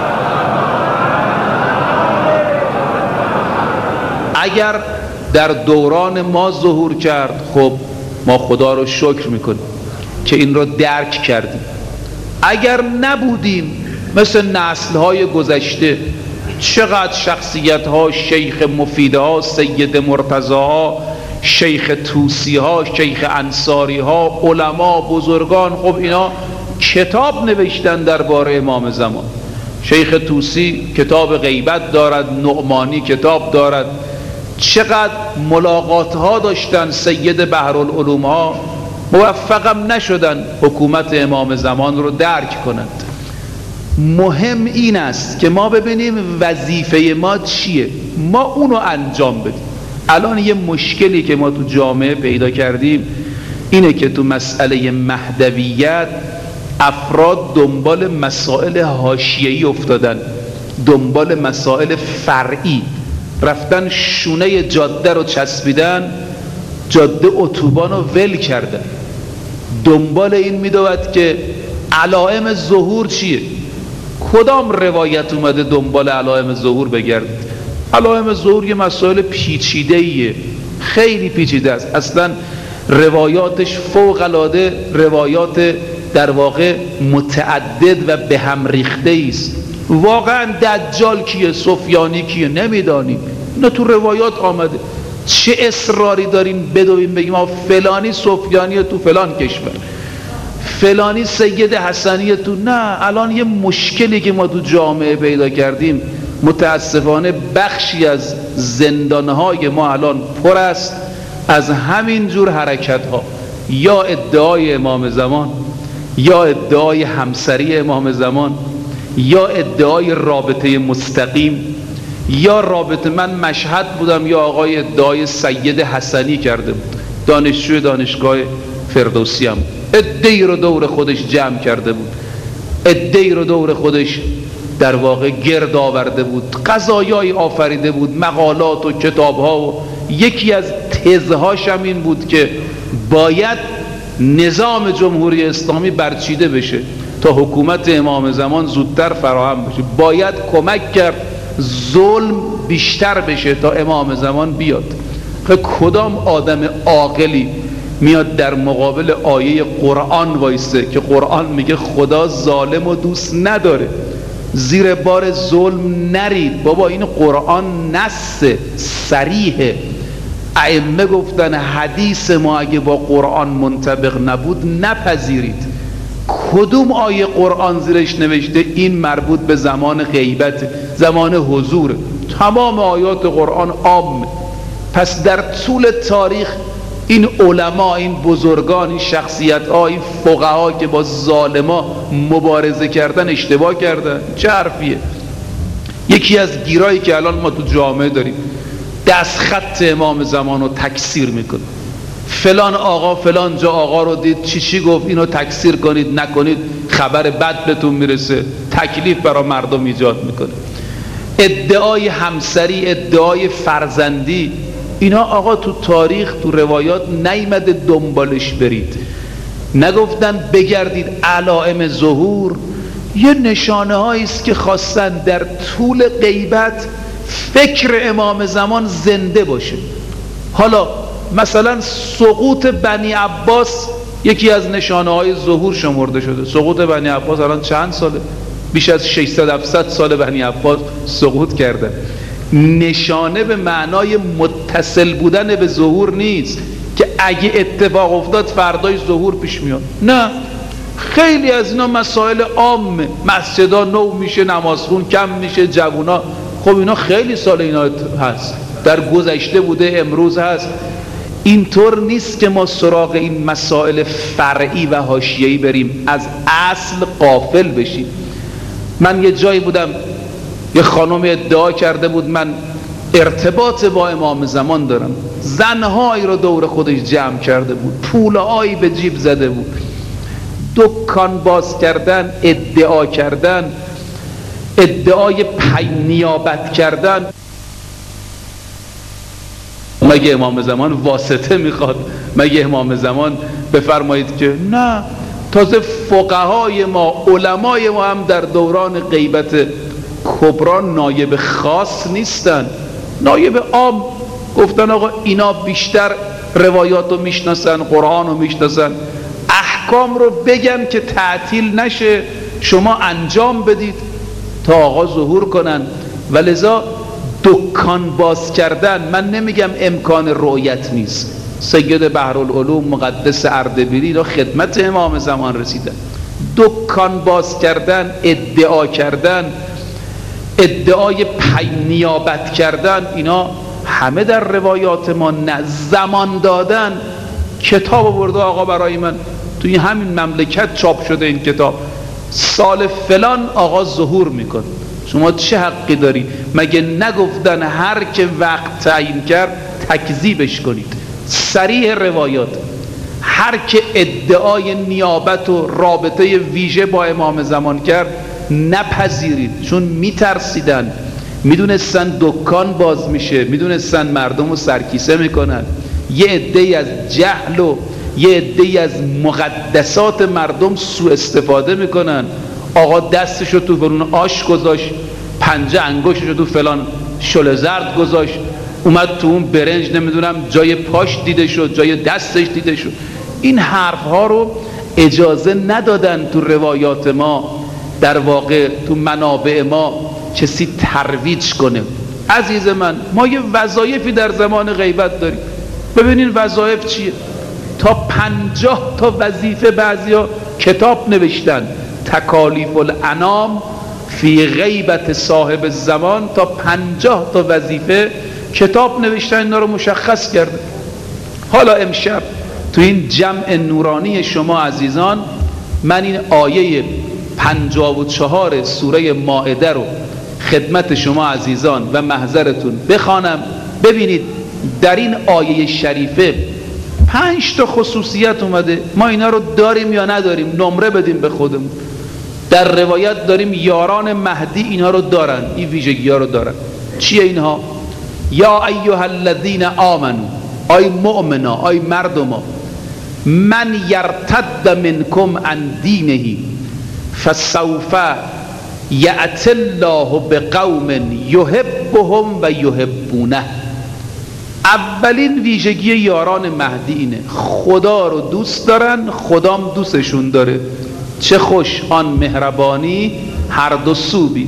اگر در دوران ما ظهور کرد، خب ما خدا رو شکر میکنیم که این رو درک کردیم. اگر نبودیم، مثل نسل‌های گذشته، چقدر شخصیت‌ها، شیخ مفیدها، سید مرتضی‌ها، شیخ طوسی‌ها، شیخ انصاری‌ها، علما، بزرگان، خب اینا کتاب نوشتن درباره امام زمان. شیخ طوسی کتاب غیبت دارد، نعمانی کتاب دارد. چقدر ملاقات‌ها داشتن سید بحرالعلوم‌ها، موفقم نشدن حکومت امام زمان رو درک کنند. مهم این است که ما ببینیم وظیفه ما چیه، ما اونو انجام بدیم. الان یه مشکلی که ما تو جامعه پیدا کردیم اینه که تو مسئله مهدویت افراد دنبال مسائل حاشیه‌ای افتادن، دنبال مسائل فرعی رفتن، شونه جاده رو چسبیدن، جاده اتوبان رو ول کردن. دنبال این میدود که علائم ظهور چیه، کدام روایت اومده دنبال علائم ظهور بگردید. علائم ظهور یه مسائل پیچیده‌ایه، خیلی پیچیده است. اصلا روایاتش فوق العاده روایات در واقع متعدد و به هم ریخته است. واقعا دجال کیه، سفیانی کیه نمیدانیم، اینا تو روایات آمده. چه اصراری داریم بدویم بگیم فلانی سفیانی تو فلان کشور، فلانی سید حسنی تو؟ نه. الان یه مشکلی که ما تو جامعه پیدا کردیم، متاسفانه بخشی از زندانهای ما الان پر است از همین جور حرکت ها، یا ادعای امام زمان، یا ادعای همسری امام زمان، یا ادعای رابطه مستقیم، یا رابطه. من مشهد بودم، یا آقای ادعای سید حسنی کرده بود، دانشجوی دانشگاه فردوسی هم ادعی رو دور خودش جمع کرده بود، ادعی رو دور خودش در واقع گرد آورده بود، قضایای آفریده بود، مقالات و کتابها، و یکی از تزهاش هم این بود که باید نظام جمهوری اسلامی برچیده بشه تا حکومت امام زمان زودتر فراهم بشه، باید کمک کرد ظلم بیشتر بشه تا امام زمان بیاد. کدام آدم عاقلی میاد در مقابل آیه قرآن وایسته که قرآن میگه خدا ظالم و دوست نداره، زیر بار ظلم نرید؟ بابا این قرآن نص صریحه. ائمه گفتن حدیث ما اگه با قرآن منطبق نبود نپذیرید. کدوم آیه قرآن زیرش نوشته این مربوط به زمان غیبت، زمان حضور؟ تمام آیات قرآن عامه. پس در طول تاریخ این علما، این بزرگان، این شخصیت ها، این فقها که با ظالما مبارزه کردن اشتباه کردن. چه حرفیه؟ یکی از گیرایی که الان ما تو جامعه داریم، دست خط امام زمان رو تکثیر میکنه. فلان آقا فلان جا آقا رو دید چی گفت، اینو تکثیر کنید، نکنید خبر بد بهتون میرسه، تکلیف برای مردم ایجاد میکنه. ادعای همسری، ادعای فرزندی، اینا آقا تو تاریخ، تو روایات نیامده دنبالش برید. نگفتن بگردید علائم ظهور یه نشانه هایی است که خواستن در طول غیبت فکر امام زمان زنده باشه. حالا مثلا سقوط بنی عباس یکی از نشانه های ظهور شمرده شده. سقوط بنی عباس الان چند ساله؟ بیش از 600-700 سال بنی عباس سقوط کرده. نشانه به معنای متصل بودن به ظهور نیست که اگه اتفاق افتاد فردای ظهور پیش میاد. نه، خیلی از اینا مسائل عامه. مسجدا نو میشه، نمازخون کم میشه، جوونا، خب اینا خیلی سال اینا هست، در گذشته بوده، امروز هست. اینطور نیست که ما سراغ این مسائل فرعی و حاشیه‌ای بریم، از اصل غافل بشیم. من یه جایی بودم، یه خانم ادعا کرده بود من ارتباط با امام زمان دارم، زنهایی رو دور خودش جمع کرده بود، پولهایی به جیب زده بود، دکان باز کردن، ادعا کردن، ادعای نیابت کردن. مگه امام زمان واسطه میخواد؟ مگه امام زمان بفرمایید که نه، تازه فقهای ما، علمای ما هم در دوران غیبت کبرا نایب خاص نیستن، نایب عام. گفتن آقا اینا بیشتر روایات رو میشناسن، قرآن رو میشناسن، احکام رو بگن که تعطیل نشه، شما انجام بدید تا آقا ظهور کنن. ولذا دکان باز کردن، من نمیگم امکان رؤیت نیست، سید بحرالعلوم مقدس اردبیلی را خدمت امام زمان رسیدن. دکان باز کردن، ادعا کردن، ادعای نیابت کردن، اینا همه در روایات ما. نه، زمان دادن، کتاب آورده آقا برای من، توی همین مملکت چاپ شده این کتاب، سال فلان آقا ظهور میکن. شما چه حقی داری؟ مگه نگفتن هر که وقت تعیین کرد تکذیبش کنید؟ صریح روایات، هر که ادعای نیابت و رابطه ویژه با امام زمان کرد نپذیرید، چون میترسیدن، میدونستن دکان باز میشه، میدونستن مردم رو سرکیسه میکنن، یه عده‌ای از جهل و یه عده‌ای از مقدسات مردم سوء استفاده میکنن. آقا دستشو تو فلان آش گذاشت، پنجه انگشتشو تو فلان شل زرد گذاشت، اومد تو اون برنج نمیدونم جای پاش دیده شد، جای دستش دیده شد. این حرف ها رو اجازه ندادن تو روایات ما، در واقع تو منابع ما کسی ترویج کنه. عزیز من، ما یه وظایفی در زمان غیبت داریم. ببینین وظایف چیه؟ تا 50 تا وظیفه بعضیا کتاب نوشتن، تکالیف الانام فی غیبت صاحب الزمان، تا 50 تا وظیفه کتاب نوشتن، اینا رو مشخص کرده. حالا امشب تو این جمع نورانی شما عزیزان، من این آیه 54 سوره مائده رو خدمت شما عزیزان و محضرتون بخوانم. ببینید در این آیه شریفه 5 تا خصوصیت اومده. ما اینا رو داریم یا نداریم؟ نمره بدیم به خودمون. در روایت داریم یاران مهدی اینا رو دارن، این ویژگی ها رو دارن. چیه اینها؟ یا ایها الذین آمنو، آی مؤمنا، آی مردما، من یرتد منکم عن دینه فسوف یأتی الله بقوم یحبهم و یحبونه. اولین ویژگی یاران مهدی اینه، خدا رو دوست دارن، خدام دوستشون داره. چه خوش آن مهربانی هر دو سو بی.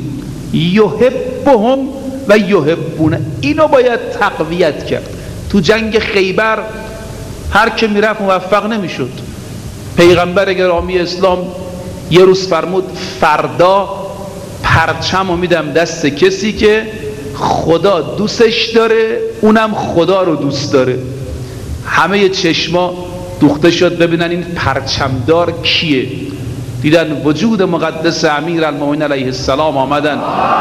یحبهم و یحبونه، اینو باید تقویت کرد. تو جنگ خیبر هر که میرفت موفق نمیشد. پیغمبر گرامی اسلام یه روز فرمود فردا پرچم رو میدم دست کسی که خدا دوستش داره، اونم خدا رو دوست داره. همه چشما دوخته شد ببینن این پرچمدار کیه. دیدن وجود مقدس امیرالمومنین علیه السلام آمدن.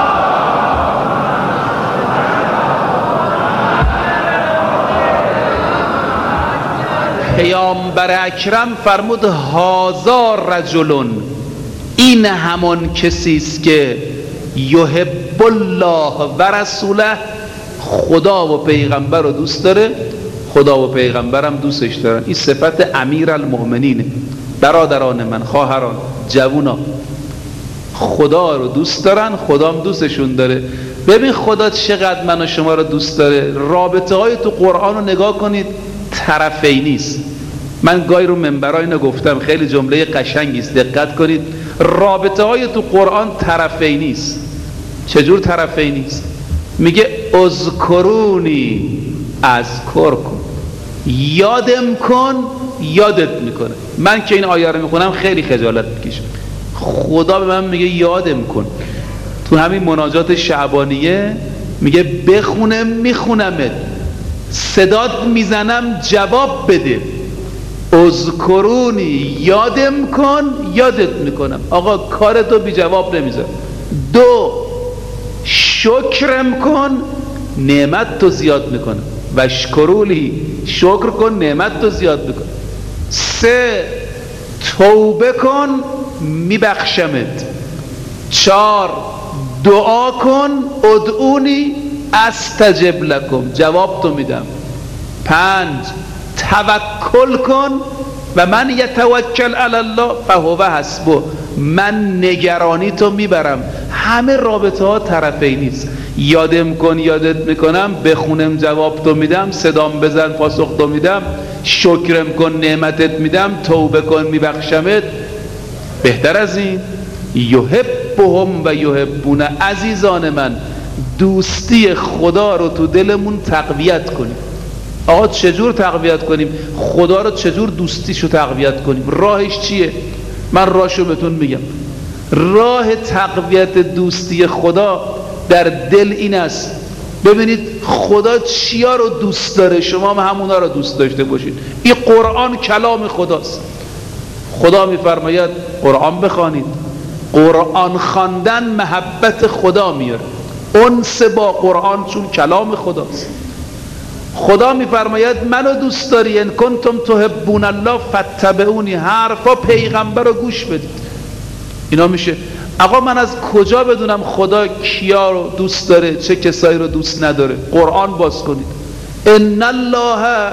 پیامبر اکرم فرمود هذا رجل، این همان کسی است که یحب الله و رسوله، خدا و پیغمبر رو دوست داره، خدا و پیغمبرم دوستش دارن. این صفت امیرالمؤمنینه. برادران من، خواهران، جوونا، خدا رو دوست دارن، خدا هم دوستشون داره. ببین خدا چقدر من و شما رو دوست داره. رابطه های تو قرآن رو نگاه کنید، طرفی نیست. من گاهی رو منبرها اینو گفتم، خیلی جمله قشنگی است، دقت کنید. رابطه های تو قرآن طرفی نیست. چجور طرفی نیست؟ میگه اذکرونی اذکرکم، یادم کن یادت میکنه. من که این آیه رو میخونم خیلی خجالت میکشم. خدا به من میگه یادم کن. تو همین مناجات شعبانیه میگه بخونم میخونمت، صدات میزنم جواب بده. اذکرونی یادم کن یادت میکنم. آقا کارتو بی جواب نمیذارم. 2 شکرم کن نعمت تو زیاد میکنم. وشکرولی، شکر کن نعمت تو زیاد میکنم. 3 توبه کن میبخشمت. 4 دعا کن ادعونی استجب لکم، جواب تو میدم. 5 توکل کن و من یتوکل علی الله فهو حسبه، من نگرانی تو میبرم. همه رابطه ها طرفی نیست. یادم کن یادت میکنم، بخونم جواب تو میدم، صدام بزن پاسخ تو میدم، شکرم کن نعمتت میدم، توبه کن میبخشمت. بهتر از این یحبهم و یحبون. عزیزان من، دوستی خدا رو تو دلمون تقویت کنیم. آقا چجور تقویت کنیم؟ خدا رو چجور دوستیشو تقویت کنیم؟ راهش چیه؟ من راهشو بهتون میگم. راه تقویت دوستی خدا در دل این است. ببینید خدا چیا رو دوست داره، شما هم همونا رو دوست داشته باشید. این قرآن کلام خداست. خدا میفرماید قرآن بخوانید. قرآن خواندن محبت خدا میاره، انس با قرآن، چون کلام خداست. خدا میفرماید منو دوست داری، ان کنتم تحبون الله فاتبعونی. حرفا پیغمبر رو گوش بدید. اینا میشه. آقا من از کجا بدونم خدا کیا رو دوست داره، چه کسایی رو دوست نداره؟ قرآن باز کنید. ان الله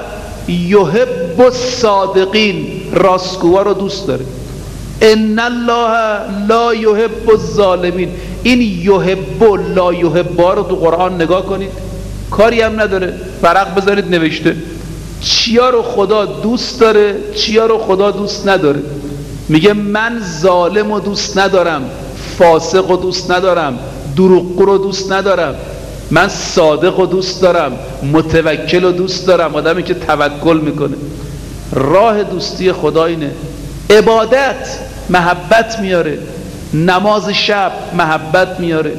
یحب الصادقین، راستگوها رو دوست داره. ان الله لا یحب الظالمین. این یحب و لا یحب رو تو قرآن نگاه کنید، کاری هم نداره، فرق بذارید نوشته چیا رو خدا دوست داره، چیا رو خدا دوست نداره. میگه من ظالم رو دوست ندارم، فاسق رو دوست ندارم، دروغگو رو دوست ندارم. من صادق رو دوست دارم، متوکل رو دوست دارم، آدمی که توکل میکنه. راه دوستی خدا اینه. عبادت محبت میاره، نماز شب محبت میاره،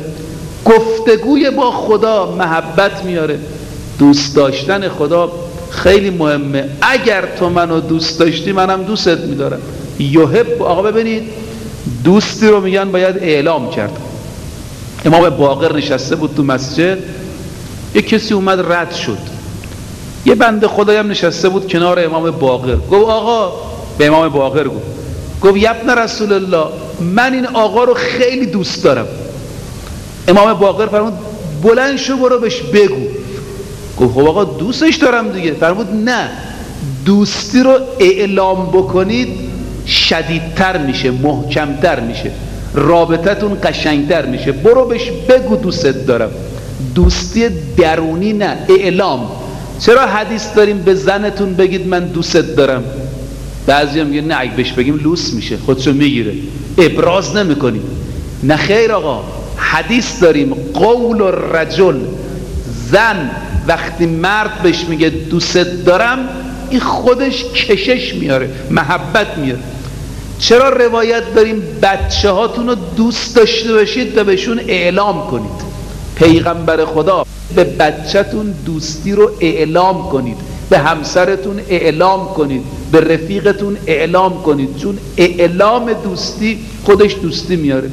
گفتگوی با خدا محبت میاره. دوست داشتن خدا خیلی مهمه. اگر تو منو دوست داشتی منم دوستت میدارم. یحب. آقا ببینید دوستی رو میگن باید اعلام کرد. امام باقر نشسته بود تو مسجد، یه کسی اومد رد شد. یه بنده خدایی هم نشسته بود کنار امام باقر. گفت آقا، به امام باقر گفت ابن رسول الله، من این آقا رو خیلی دوست دارم. امام باقر فرمود بلند شو برو بهش بگو. گفت خب آقا دوستش دارم دیگه. فرمود نه، دوستی رو اعلام بکنید شدیدتر میشه، محکمتر میشه، رابطتون قشنگتر میشه. برو بهش بگو دوستت دارم. دوستی درونی نه، اعلام. چرا حدیث داریم به زنتون بگید من دوستت دارم؟ بعضی هم میگه نه اگه بهش بگیم لوس میشه، خودشو میگیره، ابراز نمیکنیم. نه خیر آقا، حدیث داریم قول الرجل، زن وقتی مرد بهش میگه دوستت دارم، این خودش کشش میاره، محبت میاره. چرا روایت داریم بچه هاتون رو دوست داشته باشید و بهشون اعلام کنید؟ پیغمبر خدا به بچه‌تون دوستی رو اعلام کنید، به همسرتون اعلام کنید، به رفیقتون اعلام کنید، چون اعلام دوستی خودش دوستی میاره.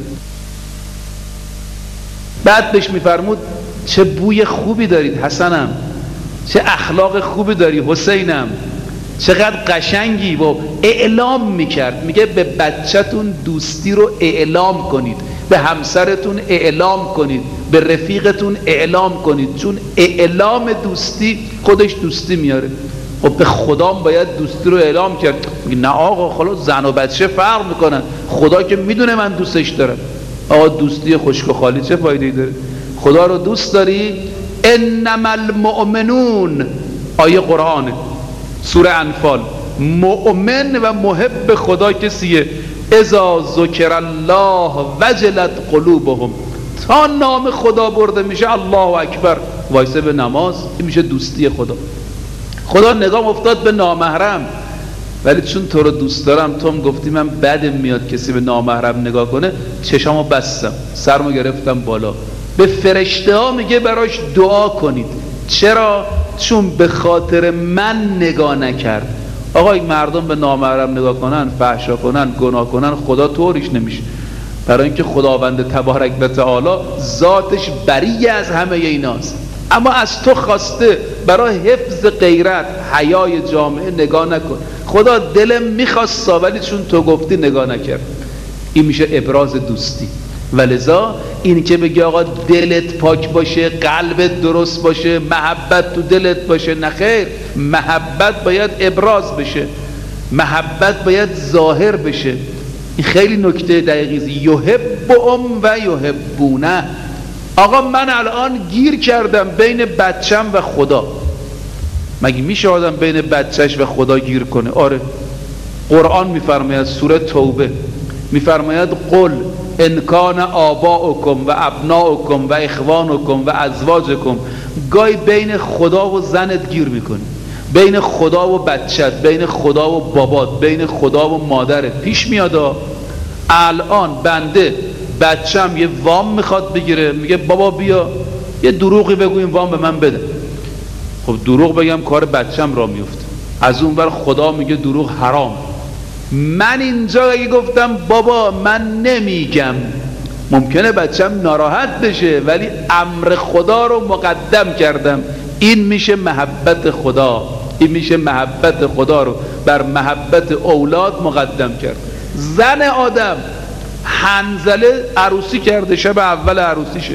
بعد بهش میفرمود چه بوی خوبی دارید حسنم، چه اخلاق خوبی داری حسینم، چقدر قشنگی. با اعلام میکرد. میگه به بچه‌تون دوستی رو اعلام کنید، به همسرتون اعلام کنید، به رفیقتون اعلام کنید، چون اعلام دوستی خودش دوستی میاره. خب به خدام باید دوستی رو اعلام کرد. نه آقا خلاص زن و بچه فرق میکنن، خدا که میدونه من دوستش دارم. آقا دوستی خشک و خالی چه فایده‌ای داره؟ خدا رو دوست داری؟ انما المؤمنون، آیه قرآنه، سوره انفال. مؤمن و محب خدا کسیه اذا ذکر الله وجلت قلوبهم، تا نام خدا برده میشه الله اکبر وایسه به نماز، این میشه دوستی خدا. خدا نگام افتاد به نامحرم، ولی چون تو رو دوست دارم، تو هم گفتی من بدم میاد کسی به نامحرم نگاه کنه، چشامو بستم، سرمو گرفتم بالا. به فرشته ها میگه براش دعا کنید. چرا؟ چون به خاطر من نگاه نکرد. آقا این مردم به نامحرم نگاه کنن، فحشا کنن، گناه کنن، خدا طوریش نمیشه. برای اینکه خداوند تبارک و تعالی ذاتش بری از همه ایناست، اما از تو خواسته برای حفظ غیرت حیای جامعه نگاه نکن. خدا دلم میخواست ولی چون تو گفتی نگاه نکرد. این میشه ابراز دوستی. ولذا این که بگی آقا دلت پاک باشه، قلبت درست باشه، محبت تو دلت باشه، نه خیر. محبت باید ابراز بشه، محبت باید ظاهر بشه. این خیلی نکته دقیقی. یحبهم و یحبونه. آقا من الان گیر کردم بین بچم و خدا. مگه میشه آدم بین بچهش و خدا گیر کنه؟ آره. قرآن میفرماید سوره توبه، میفرماید قل ان کان آباؤکم و ابناؤکم و اخوانکم و ازواجکم. گاهی بین خدا و زنت گیر میکنی، بین خدا و بچت، بین خدا و بابات، بین خدا و مادرت. پیش میاد الان بنده بچم یه وام میخواد بگیره، میگه بابا بیا یه دروغی بگو این وام به من بده. خب دروغ بگم کار بچم را میفته، از اون ور خدا میگه دروغ حرام. من اینجا اگه گفتم بابا من نمیگم، ممکنه بچم ناراحت بشه، ولی امر خدا رو مقدم کردم. این میشه محبت خدا. این میشه محبت خدا رو بر محبت اولاد مقدم کرد. زن آدم حنظله عروسی کرده، شب اول عروسیشه،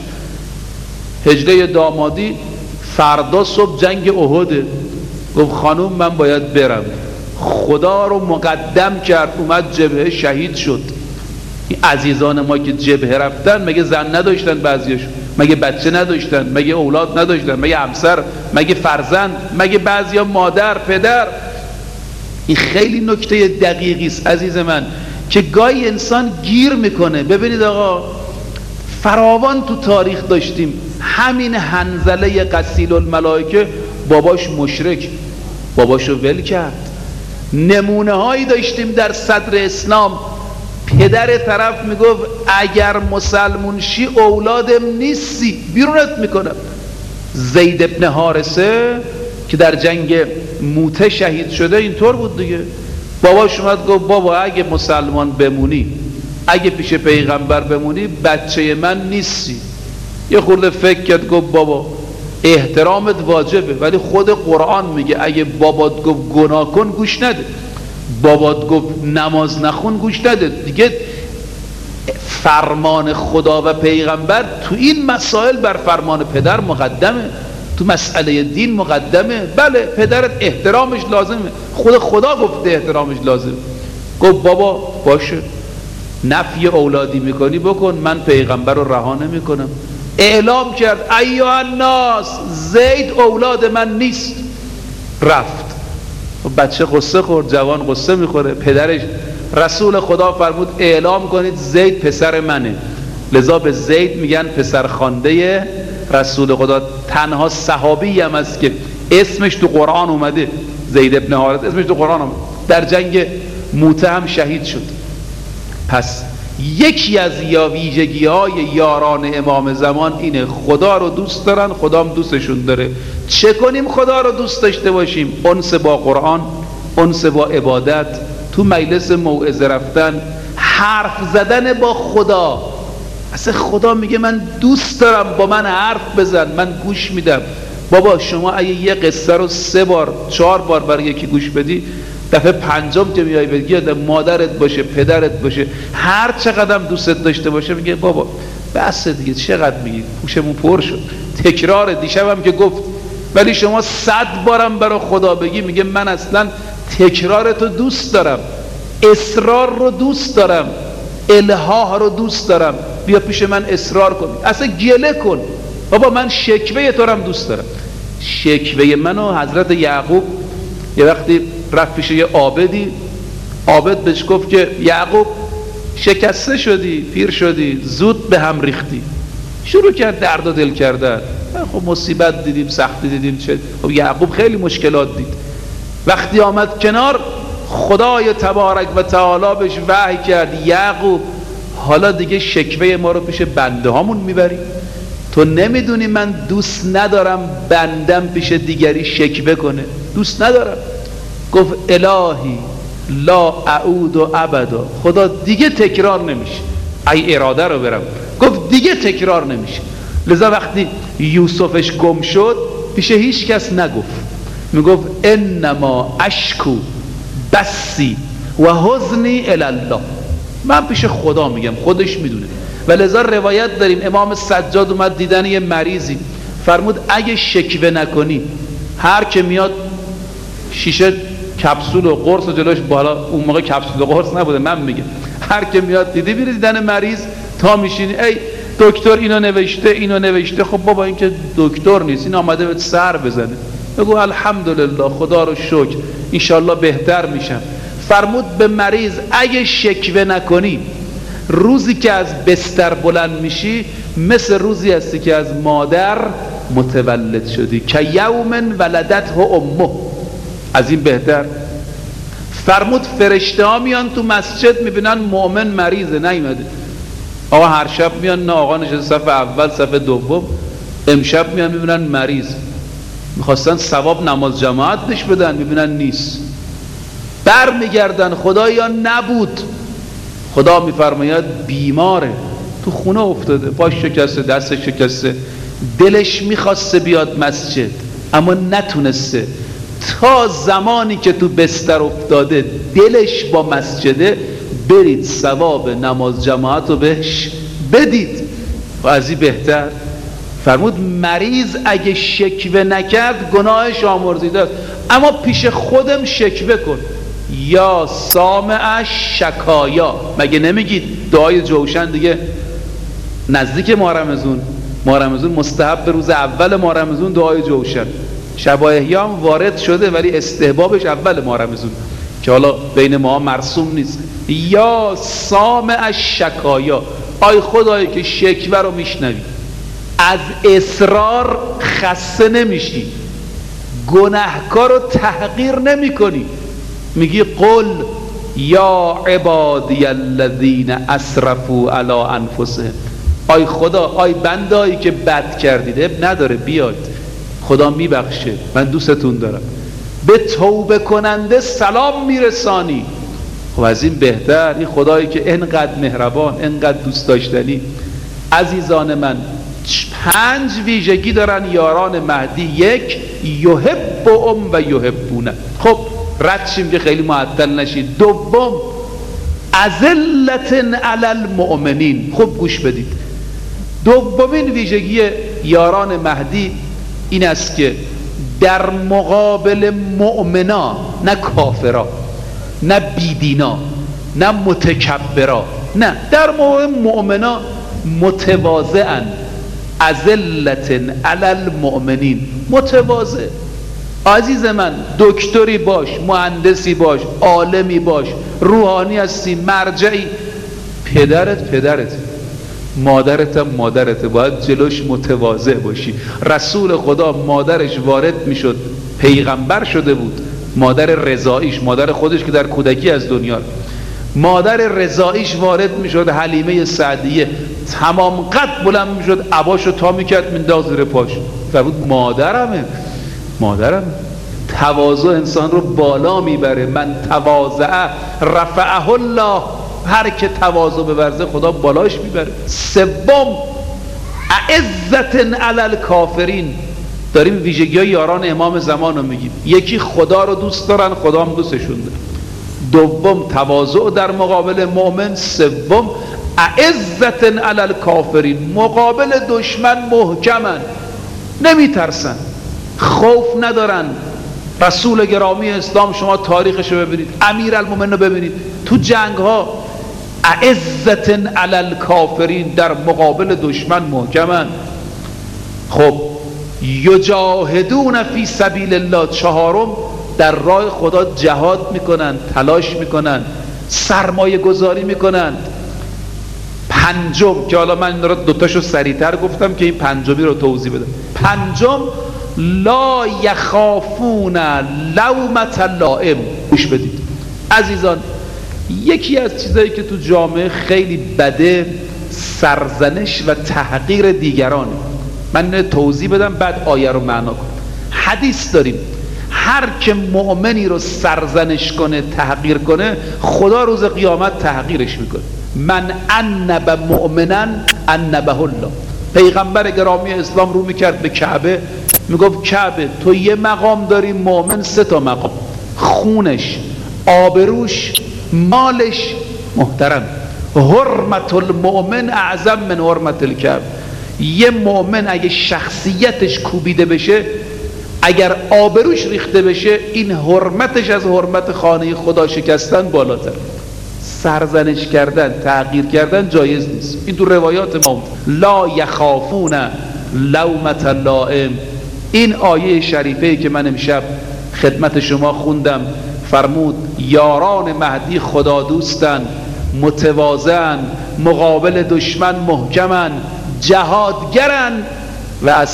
هجله دامادی، فردا صبح جنگ احده. گفت خانوم من باید برم. خدا رو مقدم کرد، اومد جبهه، شهید شد. این عزیزان ما که جبهه رفتن مگه زن نداشتن؟ بعضیاشون مگه بچه نداشتن؟ مگه اولاد نداشتن؟ مگه همسر؟ مگه فرزند؟ مگه بعضیا مادر، پدر؟ این خیلی نکته دقیقی است عزیز من که گاهی انسان گیر میکنه. ببینید آقا فراوان تو تاریخ داشتیم. همین حنظله قسیل الملائکه باباش مشرک، باباشو ول کرد. نمونه هایی داشتیم در صدر اسلام. پدر طرف میگفت اگر مسلمون شی اولادم نیستی، بیرونت میکنم. زید ابن حارثه که در جنگ موته شهید شده اینطور بود دیگه. باباش اومد گفت بابا اگه مسلمان بمونی، اگه پیش پیغمبر بمونی، بچه من نیستی. یه خورده فکر کرد گفت بابا احترامت واجبه، ولی خود قرآن میگه اگه بابات گفت گناه کن گوش نده، بابات گفت نماز نخون گوش نده. دیگه فرمان خدا و پیغمبر تو این مسائل بر فرمان پدر مقدمه، تو مسئله دین مقدمه. بله پدرت احترامش لازمه، خود خدا گفته احترامش لازمه. گفت بابا باشه، نفی اولادی میکنی بکن، من پیغمبر رو رها نمیکنم. اعلام کرد ایها الناس زید اولاد من نیست. رفت. بچه قصه خورد، جوان قصه میخوره. پدرش رسول خدا فرمود اعلام کنید زید پسر منه. لذا به زید میگن پسر خوانده رسول خدا. تنها صحابی هم است که اسمش تو قرآن اومده، زید ابن حارثه اسمش تو قرآن اومده. در جنگ موته هم شهید شد. پس یکی از ویژگی های یاران امام زمان اینه، خدا رو دوست دارن، خدا هم دوستشون داره. چه کنیم خدا رو دوست داشته باشیم؟ انس با قرآن، انس با عبادت، تو مجلس موعظه رفتن، حرف زدن با خدا. اصلا خدا میگه من دوست دارم با من حرف بزن، من گوش میدم. بابا شما اگه یه قصه رو 3 بار 4 بار برای یکی گوش بدی، دفعه 5م که میای بگی مادرت باشه، پدرت باشه، هر چقدر دوستت داشته باشه، میگه بابا بس دیگه، چقدر میگی، گوشمون پر شد. تکرار دیشبم که گفت. ولی شما 100 بارم برای خدا بگی، میگه من اصلا تکرارتو دوست دارم، اصرار رو دوست دارم، الحاح رو دوست دارم. بیا پیش من اصرار کن، اصلا گله کن بابا من شکوه تو رو دوست دارم. شکوه منو حضرت یعقوب یه وقتی رفت پیش یه عابدی، عابد بهش گفت که یعقوب شکسته شدی، پیر شدی، زود به هم ریختی. شروع کرد درد و دل کردن. خب مصیبت دیدیم، سختی دیدیم، چه خب یعقوب خیلی مشکلات دید. وقتی آمد کنار، خدای تبارک و تعالی بهش وحی کرد یعقوب حالا دیگه شکوه ما رو پیش بنده هامون میبری؟ تو نمیدونی من دوست ندارم بندم پیش دیگری شکوه کنه، دوست ندارم. گفت الهی لا اعود و ابدا، خدا دیگه تکرار نمیشه. ای اراده رو برم، گفت دیگه تکرار نمیشه. لذا وقتی یوسفش گم شد پیش هیچ کس نگفت، میگفت انما اشکو بسی و حزنی الله، من پیش خدا میگم، خودش میدونه. و لذا روایت داریم امام سجاد اومد دیدن یه مریضی، فرمود اگه شکوه نکنی، هر که میاد شیشه کپسول و قرص و جلوش بالا، اون موقع کپسول و قرص نبوده، من میگم هر که میاد دیدی میره دیدن مریض، تا میشینی ای دکتر اینو نوشته اینو نوشته، خب بابا این که دکتر نیست، این آمده به سر بزنه، بگو الحمدلله خدا رو شکر انشالله بهتر میشم. فرمود به مریض اگه شکوه نکنی، روزی که از بستر بلند میشی مثل روزی هستی که از مادر متولد شدی، که یوم ولدته امه، از این بهتر. فرمود فرشته ها میان تو مسجد میبینن مؤمن مریضه نیومده، آقا هر شب میان، نه آقا نشسته صف اول صف دوم، امشب میان میبینن مریض، میخواستن ثواب نماز جماعت نش بدن میبینن نیست، بر میگردن خدایا نبود، خدا میفرماید بیماره، تو خونه افتاده، پاش شکسته، دستش شکسته، دلش میخواسته بیاد مسجد اما نتونسته، تا زمانی که تو بستر افتاده دلش با مسجده، برید ثواب نماز جماعت رو بهش بدید. و از این بهتر. فرمود مریض اگه شکوه نکرد گناهش آمرزیده است، اما پیش خودم شکوه کن. یا سامع شکایا، مگه نمیگید دعای جوشن دیگه نزدیک ماه رمضان مستحب به روز اول ماه رمضان دعای جوشن، شب احیا وارد شده ولی استحبابش اول ماه رمضان که حالا بین ما مرسوم نیست. یا سامع شکایا، آی خدایی که شکوه رو میشنوی، از اصرار خسته نمیشی، گناهکار رو تحقیر نمی کنی، میگی قل یا عبادی الذین اسرفوا علی انفسهم، آی خدا، آی بندایی که بد کردید، اب نداره بیاید، خدا میبخشه، من دوستتون دارم، به توبه کننده سلام میرسانی. خب از این بهتر؟ این خدایی که انقدر مهربان، انقدر دوست داشتنی. عزیزان من، 5 ویژگی دارن یاران مهدی. 1 یحبهم و یحبونه. خب رد شیم که خیلی معطل نشید. 2 اذلة علی المؤمنین. خوب گوش بدید. دومین ویژگی یاران مهدی این است که در مقابل مؤمنا، نه کافرا، نه بیدینا، نه متکبرا، نه، در مقابل مؤمنا متواضعاً. اذلة علی المؤمنین، متواضع. عزیز من، دکتری باش، مهندسی باش، عالمی باش، روحانی هستی، مرجعی، پدرت مادرت باید جلوش متواضع باشی. رسول خدا مادرش وارد میشد، پیغمبر شده بود، مادر رضاییش، مادر خودش که در کودکی از دنیا، مادر رضاییش وارد میشد، حلیمه سعدیه، تمام قد بلند میشد، عباشو تا میکرد مینداخت زیر پاش، فرمود مادرمه. تواضع انسان رو بالا میبره. من تواضع رفعه الله، هر که تواضع بورزه خدا بالاش میبره. 3 اعزة علی الکافرین. داریم ویژگی های یاران امام زمان رو میگیم. 1 خدا رو دوست دارن، خدا هم دوستشون داره. 2 تواضع در مقابل مؤمن. 3 اعزة علی الکافرین. مقابل دشمن محکمن، نمیترسن، خوف ندارن. رسول گرامی اسلام، شما تاریخش رو ببینید، امیرالمومنین رو ببینید، تو جنگ ها اعزة علی الکافرین، در مقابل دشمن محکمن. خب یجاهدون فی سبیل الله، چهارم در راه خدا جهاد میکنن، تلاش میکنن، سرمایه گذاری میکنن. پنجم که حالا من دوتاشو سریعتر گفتم که این پنجمی رو توضیح بدم. پنجم لا یخافون لومة لائم. گوش بدید عزیزان، یکی از چیزایی که تو جامعه خیلی بده سرزنش و تحقیر دیگرانه. من توضیح بدم بعد آیه رو معنا کنم. حدیث داریم هر که مؤمنی رو سرزنش کنه، تحقیر کنه، خدا روز قیامت تحقیرش میکنه. من انب مؤمنا انبه الله. پیغمبر گرامی اسلام رو میکرد به کعبه، میگفت کعبه تو یه مقام داری، مؤمن 3 مقام: خونش، آبروش، مالش محترم. حرمت المؤمن اعظم من حرمت الکعبه. یه مؤمن اگه شخصیتش کوبیده بشه، اگر آبروش ریخته بشه، این حرمتش از حرمت خانه خدا شکستن بالاتر. سرزنش کردن، تحقیر کردن جایز نیست. این تو روایات ما لا یخافون لومة لائم. این آیه شریفه که من امشب خدمت شما خوندم فرمود یاران مهدی خدا دوستن، متواضعن، مقابل دشمن محکمن، جهادگرن و از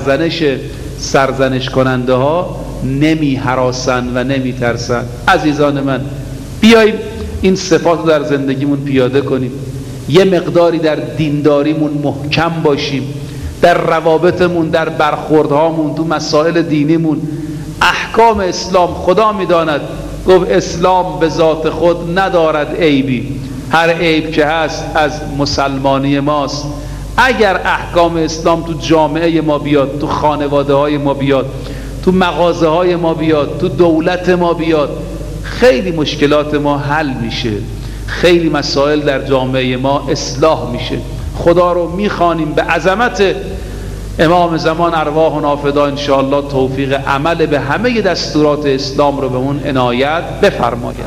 سرزنش کننده ها نمی هراسن و نمی ترسن. عزیزان من، بیاییم این صفات رو در زندگیمون پیاده کنیم. یه مقداری در دینداریمون محکم باشیم، در روابطمون، در برخوردهامون، تو مسائل دینیمون. احکام اسلام خدا میداند، گفت اسلام به ذات خود ندارد عیبی، هر عیب که هست از مسلمانی ماست. اگر احکام اسلام تو جامعه ما بیاد، تو خانواده های ما بیاد، تو مغازه های ما بیاد، تو دولت ما بیاد، خیلی مشکلات ما حل میشه، خیلی مسائل در جامعه ما اصلاح میشه. خدا رو میخوانیم به عظمت امام زمان ارواحنا فدا انشاءالله توفیق عمل به همه دستورات اسلام رو به اون عنایت بفرماید.